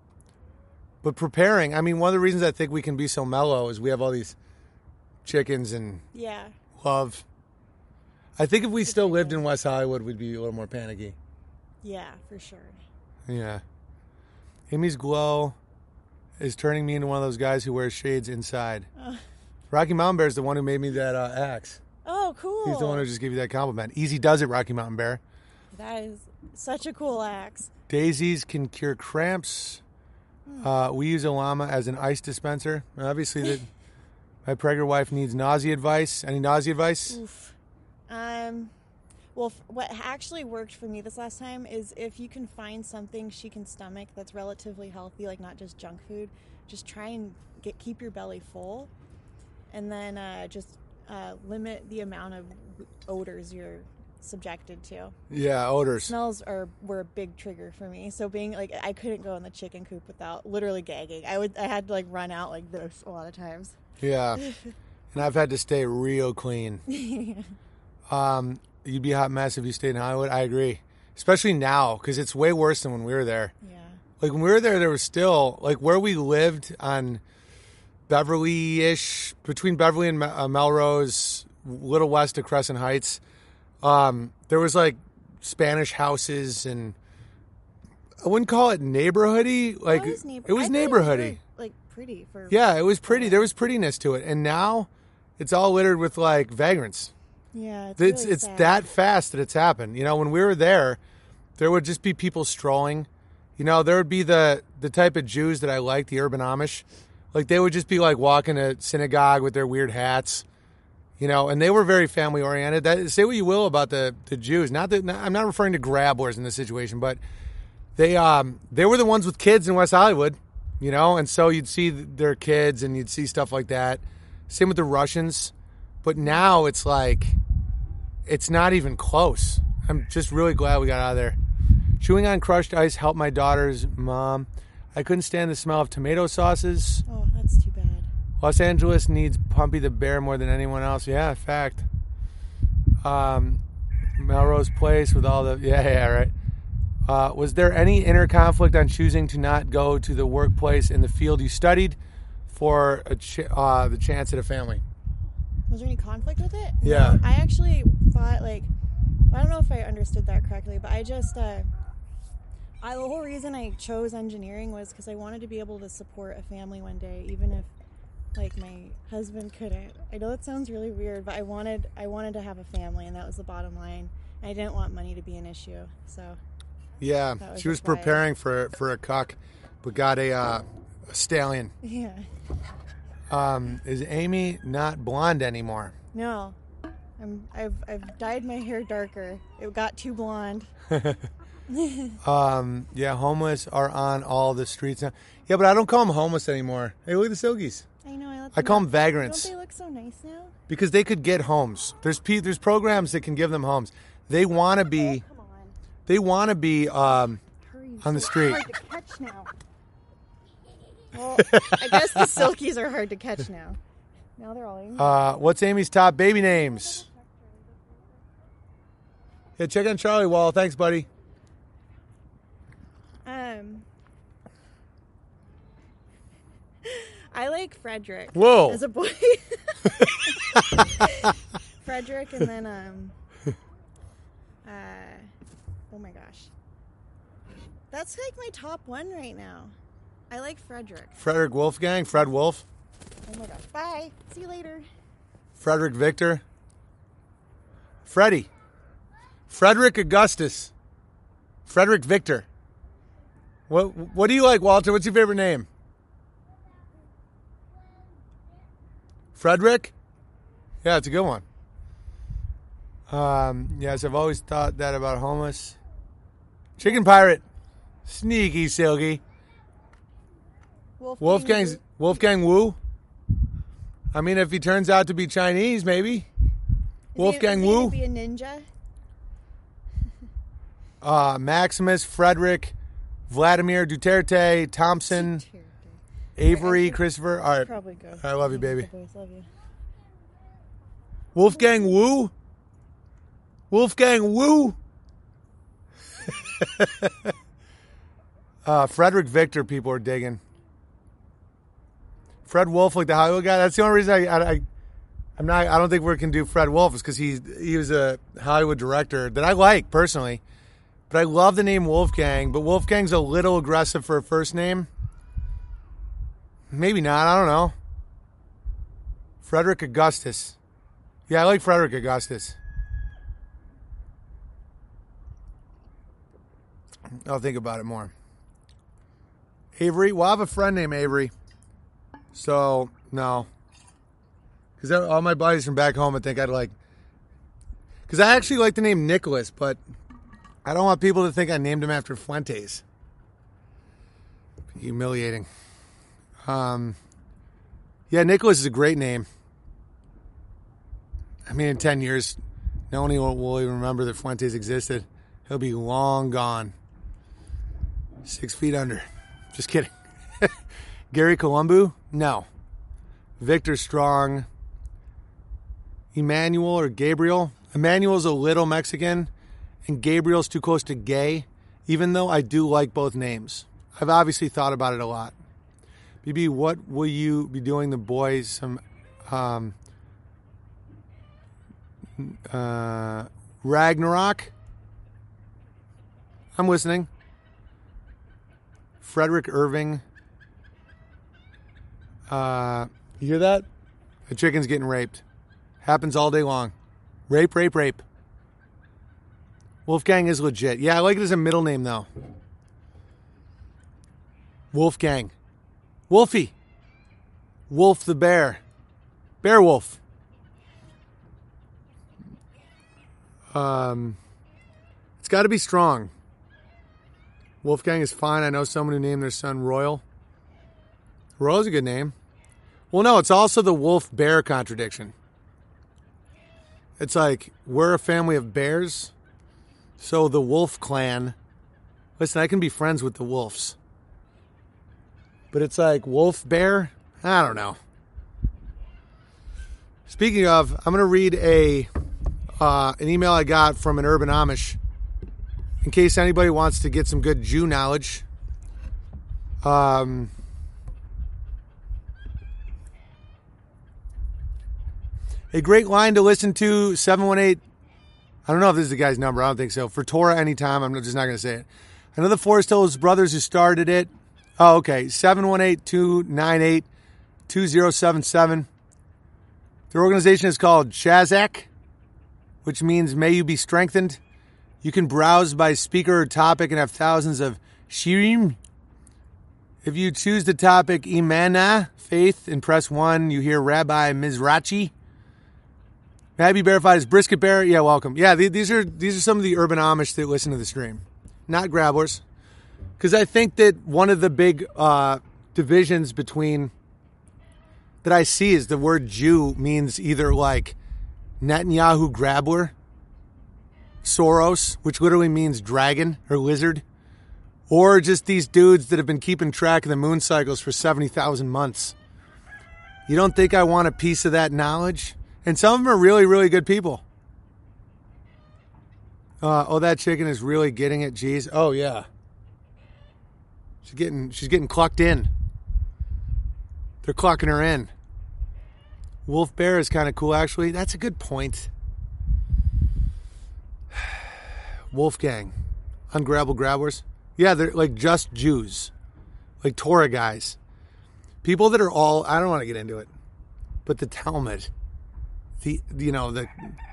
But preparing, I mean, one of the reasons I think we can be so mellow is we have all these chickens and Yeah. love. I think if we still lived in West Hollywood, we'd be a little more panicky. Yeah, for sure. Yeah. Amy's glow is turning me into one of those guys who wears shades inside. Uh, Rocky Mountain Bear is the one who made me that uh, axe. oh, cool. He's the one who just gave you that compliment. Easy does it, Rocky Mountain Bear. That is such a cool axe. Daisies can cure cramps. Uh, we use a llama as an ice dispenser. Obviously, that my pregnant wife needs nausea advice. Any nausea advice? Oof. Um, well, f- what actually worked for me this last time is if you can find something she can stomach that's relatively healthy, like not just junk food, just try and get keep your belly full, and then uh, just uh, limit the amount of odors you're subjected to. Yeah, odors. Smells are were a big trigger for me. So being like, I couldn't go in the chicken coop without literally gagging. I would, I had to like run out like this a lot of times. Yeah. And I've had to stay real clean. Um, you'd be a hot mess if you stayed in Hollywood. I agree. Especially now, because it's way worse than when we were there. Yeah. Like, when we were there, there was still, like, where we lived on Beverly-ish, between Beverly and uh, Melrose, a little west of Crescent Heights, um, there was, like, Spanish houses, and I wouldn't call it neighborhoody. Like, Oh, it was, neighbor- it was I thought it neighborhoody. really, like pretty for Yeah, it was pretty. There was prettiness to it. And now it's all littered with, like, vagrants. Yeah, it's It's really it's sad. that fast that it's happened. You know, when we were there, there would just be people strolling. You know, there would be the the type of Jews that I like, the urban Amish, Like they would just be like walking to synagogue with their weird hats, you know, and they were very family oriented. That, say what you will about the, the Jews. Not that not, I'm not referring to grabblers in this situation, but they um they were the ones with kids in West Hollywood, you know, and so you'd see their kids and you'd see stuff like that. Same with the Russians, but now it's like it's not even close. I'm just really glad we got out of there. Chewing on crushed ice helped my daughter's mom. I couldn't stand the smell of tomato sauces. Oh, that's too bad. Los Angeles needs Pumpy the Bear more than anyone else. Yeah, fact. Um, Melrose Place with all the... Yeah, yeah, right. Uh, was there any inner conflict on choosing to not go to the workplace in the field you studied for a ch- uh, the chance at a family? Was there any conflict with it? Yeah. No, I actually thought, like... I don't know if I understood that correctly, but I just... Uh, I, the whole reason I chose engineering was because I wanted to be able to support a family one day, even if, like, my husband couldn't. I know that sounds really weird, but I wanted I wanted to have a family, and that was the bottom line. And I didn't want money to be an issue, so... Yeah, was she was just why I- preparing for for a cuck, but got a, uh, a stallion. Yeah. Um, is Amy not blonde anymore? No. I'm, I've, I've dyed my hair darker. It got too blonde. Um, yeah, homeless are on all the streets now. Yeah, but I don't call them homeless anymore. Hey, look at the Silkies. I know. I, let I call them Don't vagrants they look so nice now? because they could get homes. There's pe- there's programs that can give them homes. They want to be Come on. they want to be um, Hurry. on the So street. hard to catch now. Well, I guess the Silkies are hard to catch now. Now they're all angry. Uh, what's Amy's top baby names? Yeah, check on Charlie Wall. Thanks, buddy. Um, I like Frederick. Whoa. As a boy. Frederick, and then um, uh, oh my gosh, that's like my top one right now. I like Frederick. Frederick Wolfgang. Fred Wolf. Oh my gosh. Bye. See you later. Frederick Victor. Freddie. Frederick Augustus. Frederick Victor. What What do you like, Walter? What's your favorite name? Frederick? Yeah, it's a good one. Um, yes, I've always thought that about homeless. Chicken Pirate. Sneaky Silky. Wolfgang. Wolfgang's Wolfgang Wu. I mean, if he turns out to be Chinese, maybe. Is he- Wolfgang is he Wu. gonna be a ninja? Uh, Maximus, Frederick, Vladimir, Duterte, Thompson, Avery, Christopher. All right. Probably go. I love you, baby. Good boys, love you. Wolfgang Wu. Wolfgang Wu. uh, Frederick Victor, people are digging. Fred Wolf, like the Hollywood guy. That's the only reason I, I, I I'm not. I don't think we can do Fred Wolf is because he he was a Hollywood director that I like personally. But I love the name Wolfgang. But Wolfgang's a little aggressive for a first name. Maybe not. I don't know. Frederick Augustus. Yeah, I like Frederick Augustus. I'll think about it more. Avery. Well, I have a friend named Avery. So, no. Because all my buddies from back home would think I'd like... Because I actually like the name Nicholas, but I don't want people to think I named him after Fuentes. Humiliating. Um, yeah, Nicholas is a great name. I mean, in ten years, no one will, will even remember that Fuentes existed. He'll be long gone. Six feet under. Just kidding. Gary Colombo? No. Victor Strong. Emmanuel or Gabriel? Emmanuel's a little Mexican, and Gabriel's too close to gay, even though I do like both names. I've obviously thought about it a lot. B B, what will you be doing the boys some um, uh, Ragnarok? I'm listening. Frederick Irving. Uh, you hear that? A chicken's getting raped. Happens all day long. Rape, rape, rape. Wolfgang is legit. Yeah, I like it as a middle name, though. Wolfgang. Wolfie. Wolf the bear. Beowulf. Um, it's got to be strong. Wolfgang is fine. I know someone who named their son Royal. Royal's a good name. Well, no, it's also the wolf-bear contradiction. It's like, we're a family of bears, so the wolf clan... Listen, I can be friends with the wolves. But it's like, wolf-bear? I don't know. Speaking of, I'm going to read a uh, an email I got from an urban Amish in case anybody wants to get some good Jew knowledge. Um, a great line to listen to, seven one eight. I don't know if this is the guy's number. I don't think so. For Torah anytime. I'm just not going to say it. I know the Forest Hills brothers who started it. Oh, okay. seven one eight, two nine eight, two zero seven seven. Their organization is called Shazak, which means may you be strengthened. You can browse by speaker or topic and have thousands of shirim. If you choose the topic Imana, faith, and press one, you hear Rabbi Mizrachi. May I be verified as Brisket Bear? Yeah, welcome. Yeah, these are these are some of the urban Amish that listen to the stream, not grabblers. Because I think that one of the big uh, divisions between that I see is the word Jew means either like Netanyahu grabbler, Soros, which literally means dragon or lizard, or just these dudes that have been keeping track of the moon cycles for seventy thousand months. You don't think I want a piece of that knowledge? And some of them are really, really good people. Uh, oh, that chicken is really getting it. Geez. Oh, yeah. She's getting, she's getting clucked in. They're clocking her in. Wolf bear is kind of cool, actually. That's a good point. Wolfgang. Ungrabble grabblers. Yeah, they're like just Jews. Like Torah guys. People that are all, I don't want to get into it, but the Talmud, the, you know, the,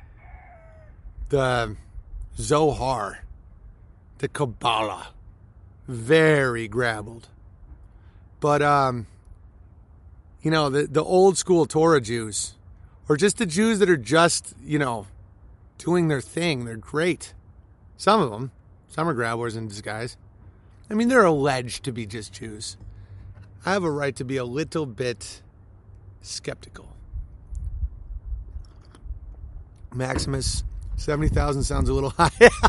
the Zohar, the Kabbalah, very grabbled. But, um, you know, the, the old school Torah Jews, or just the Jews that are just, you know, doing their thing, they're great. Some of them, some are grabblers in disguise. I mean, they're alleged to be just Jews. I have a right to be a little bit skeptical. Maximus, seventy thousand sounds a little high.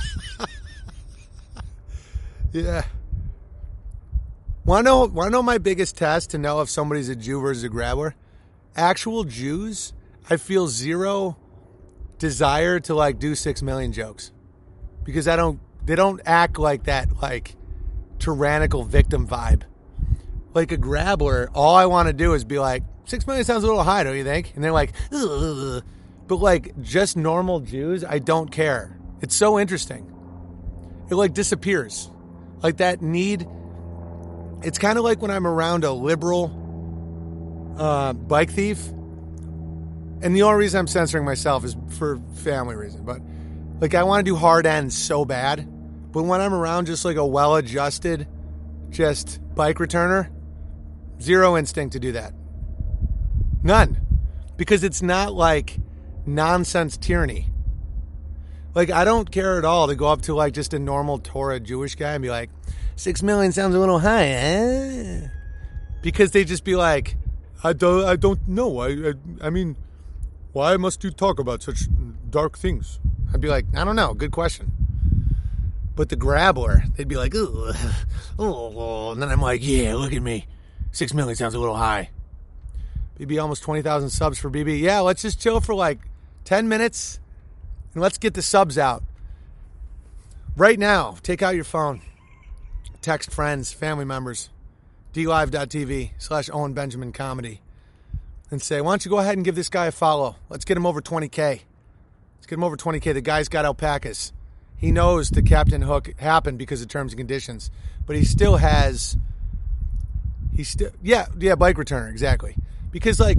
Yeah. Want to know, want to know my biggest test to know if somebody's a Jew versus a grabbler? Actual Jews, I feel zero desire to like do six million jokes. Because I don't, they don't act like that, like, tyrannical victim vibe. Like a grabbler, all I want to do is be like, six million sounds a little high, don't you think? And they're like, ugh. But like just normal Jews, I don't care. It's so interesting. It like disappears. Like that need. It's kind of like when I'm around a liberal uh, bike thief. And the only reason I'm censoring myself is for family reason. But like I want to do hard ends so bad. But when I'm around just like a well-adjusted, just bike returner, zero instinct to do that. None. Because it's not like nonsense tyranny. Like, I don't care at all to go up to, like, just a normal Torah Jewish guy and be like, six million sounds a little high, eh? Because they just be like, I don't, I don't know. I, I, I mean, why must you talk about such dark things? I'd be like, I don't know. Good question. But the grabbler, they'd be like, ugh, oh, and then I'm like, yeah, look at me. Six million sounds a little high. B B, almost twenty thousand subs for B B. Yeah, let's just chill for like ten minutes and let's get the subs out. Right now, take out your phone. Text friends, family members, dlive.tv slash Owen Benjamin Comedy. And say, why don't you go ahead and give this guy a follow? Let's get him over twenty K. Let's get him over twenty K. The guy's got alpacas. He knows the Captain Hook happened because of terms and conditions. But he still has... He still... Yeah, yeah, bike returner, exactly. Because, like,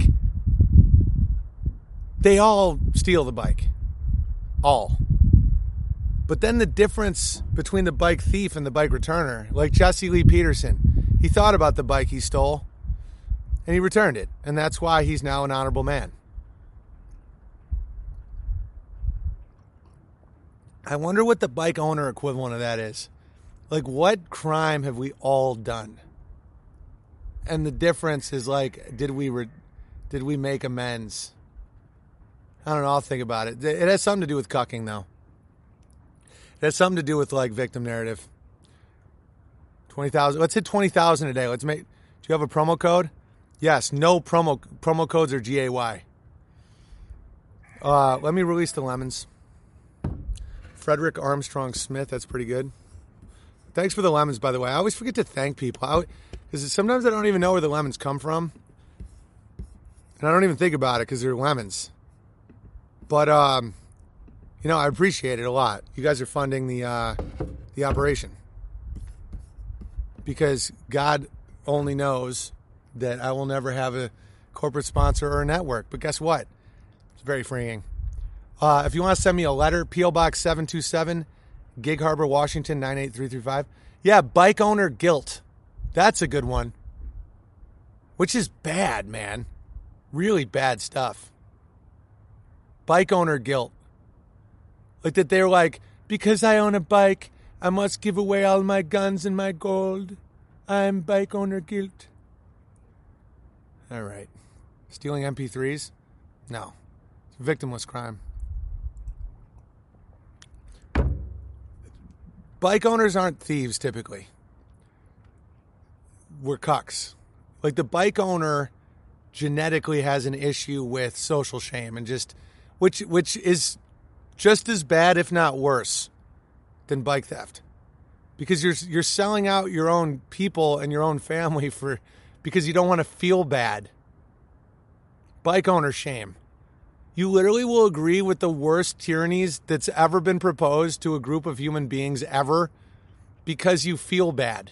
they all steal the bike. All. But then the difference between the bike thief and the bike returner, like Jesse Lee Peterson, he thought about the bike he stole. and he returned it. And that's why he's now an honorable man. I wonder what the bike owner equivalent of that is. Like, what crime have we all done? And the difference is, like, did we re- did we make amends? I don't know. I'll think about it. It has something to do with cucking, though. It has something to do with, like, victim narrative. twenty thousand. Let's hit twenty thousand a day. Let's make. Do you have a promo code? Yes. No promo promo codes are G A Y. Uh, let me release the lemons. Frederick Armstrong Smith. That's pretty good. Thanks for the lemons, by the way. I always forget to thank people. Because sometimes I don't even know where the lemons come from. And I don't even think about it because they're lemons. But, um, you know, I appreciate it a lot. You guys are funding the uh, the operation. Because God only knows that I will never have a corporate sponsor or a network. But guess what? It's very freeing. Uh, if you want to send me a letter, P O Box seven two seven, Gig Harbor, Washington, nine eight three three five. Yeah, bike owner guilt. That's a good one. Which is bad, man. Really bad stuff. Bike owner guilt. Like that they're like, because I own a bike, I must give away all my guns and my gold. I'm bike owner guilt. All right. Stealing M P threes? No. It's a victimless crime. Bike owners aren't thieves typically. We're cucks. Like the bike owner genetically has an issue with social shame and just which which is just as bad, if not worse, than bike theft. Because you're you're selling out your own people and your own family for because you don't want to feel bad. Bike owner shame. You literally will agree with the worst tyrannies that's ever been proposed to a group of human beings ever because you feel bad.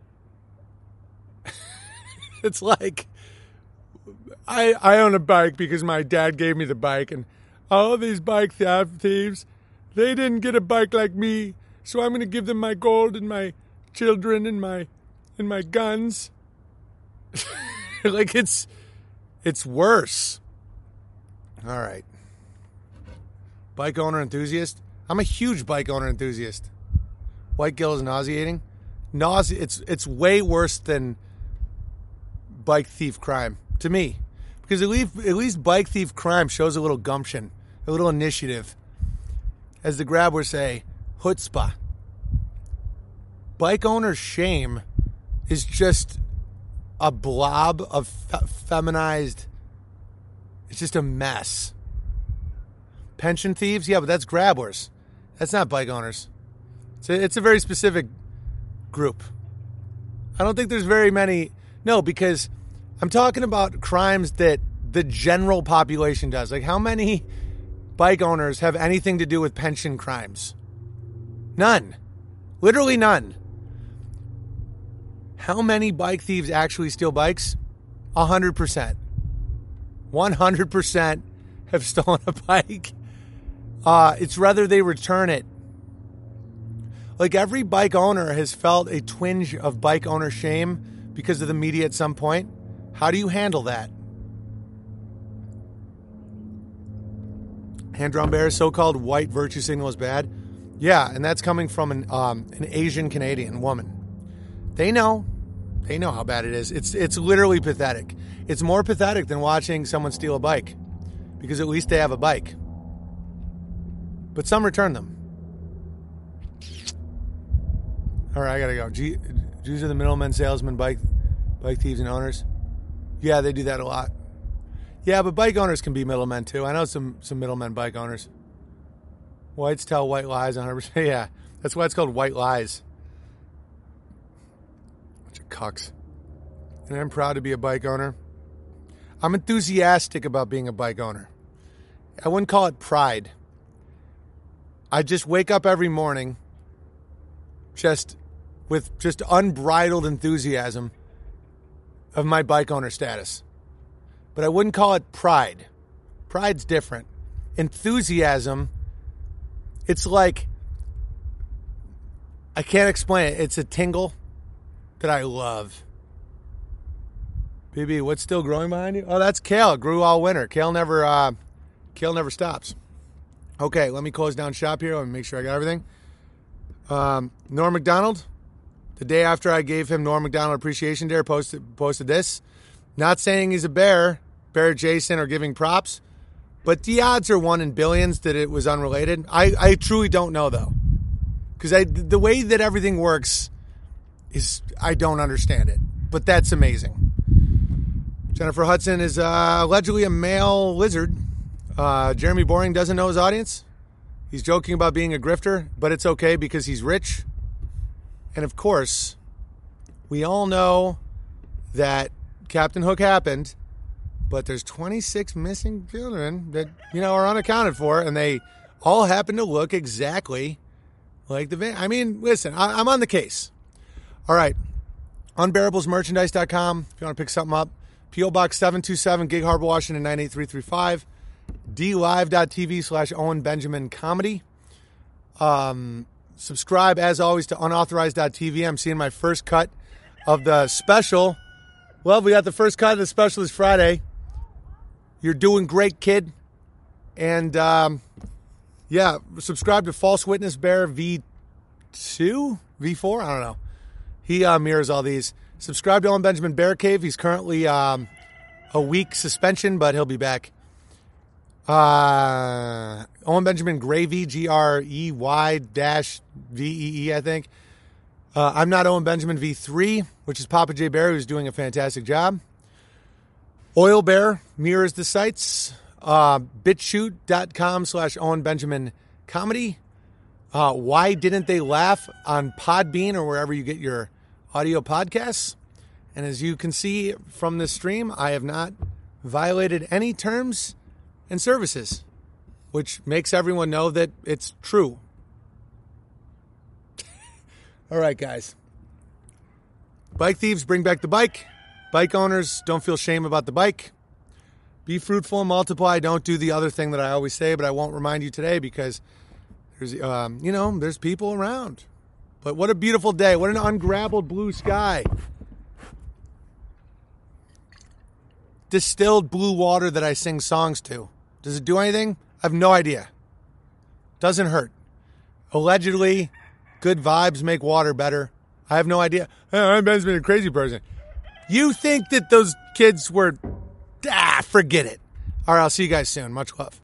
It's like, I I own a bike because my dad gave me the bike, and all these bike thieves, they didn't get a bike like me, so I'm going to give them my gold and my children and my and my guns. Like it's it's worse. All right. Bike owner enthusiast. I'm a huge bike owner enthusiast. White guilt is nauseating. Nause. It's it's way worse than bike thief crime to me, because at least at least bike thief crime shows a little gumption, a little initiative. As the grab would say, chutzpah. Bike owner shame is just a blob of fe- feminized. It's just a mess. Pension thieves? Yeah, but that's grabbers. That's not bike owners. It's a, it's a very specific group. I don't think there's very many. No, because I'm talking about crimes that the general population does. Like, how many bike owners have anything to do with pension crimes? None. Literally none. How many bike thieves actually steal bikes? A hundred percent. one hundred percent have stolen a bike. Uh, it's rather they return it. Like every bike owner has felt a twinge of bike owner shame because of the media at some point. How do you handle that? Hand-drawn bear, so-called white virtue signal is bad. Yeah, and that's coming from an um, an Asian Canadian woman. They know. They know how bad it is. It's it's literally pathetic. It's more pathetic than watching someone steal a bike, because at least they have a bike. But some return them. All right, I gotta go. G- Jews are the middlemen, salesmen, bike bike thieves, and owners. Yeah, they do that a lot. Yeah, but bike owners can be middlemen too. I know some some middlemen bike owners. Whites tell white lies one hundred percent. Yeah, that's why it's called white lies. Bunch of cucks. And I'm proud to be a bike owner. I'm enthusiastic about being a bike owner. I wouldn't call it pride. I just wake up every morning just with just unbridled enthusiasm of my bike owner status. But I wouldn't call it pride. Pride's different. Enthusiasm, it's like, I can't explain it. It's a tingle that I love. B B, what's still growing behind you? Oh, that's kale. It grew all winter. Kale never, uh, kale never stops. Okay, let me close down shop here. Let me make sure I got everything. Um, Norm Macdonald, the day after I gave him Norm Macdonald Appreciation Day, posted posted this. Not saying he's a bear, Bear Jason, or giving props, but the odds are one in billions that it was unrelated. I, I truly don't know, though. Because I the way that everything works is, I don't understand it. But that's amazing. Jennifer Hudson is uh, allegedly a male lizard. Uh, Jeremy Boring doesn't know his audience. He's joking about being a grifter, but it's okay because he's rich. And of course, we all know that Captain Hook happened, but there's twenty-six missing children that, you know, are unaccounted for, and they all happen to look exactly like the van. I mean, listen, I, I'm on the case. All right. unbearables merchandise dot com if you want to pick something up. P O Box seven two seven, Gig Harbor, Washington, nine eight three three five. D live dot T V slash Owen Benjamin Comedy. Um, subscribe, as always, to unauthorized dot T V. I'm seeing my first cut of the special. Well, we got the first cut of the special this Friday. You're doing great, kid. And, um, yeah, subscribe to False Witness Bear V two? V four? I don't know. He uh, mirrors all these. Subscribe to Owen Benjamin Bear Cave. He's currently um, a week suspension, but he'll be back. Uh, Owen Benjamin Gravy, G R E Y dash V E E, I think. Uh, I'm not Owen Benjamin V three, which is Papa J Bear, who's doing a fantastic job. Oil Bear mirrors the sites. Uh, BitChute.com slash Owen Benjamin Comedy. Uh, why didn't they laugh on Podbean or wherever you get your audio podcasts? And as you can see from this stream, I have not violated any terms and services, which makes everyone know that it's true. All right, guys. Bike thieves, bring back the bike. Bike owners, don't feel shame about the bike. Be fruitful and multiply. Don't do the other thing that I always say, but I won't remind you today because there's, um, you know, there's people around. But what a beautiful day. What an ungraveled blue sky. Distilled blue water that I sing songs to. Does it do anything? I have no idea. Doesn't hurt. Allegedly, good vibes make water better. I have no idea. Hey, I'm Ben's been a crazy person. You think that those kids were... Ah, forget it. All right, I'll see you guys soon. Much love.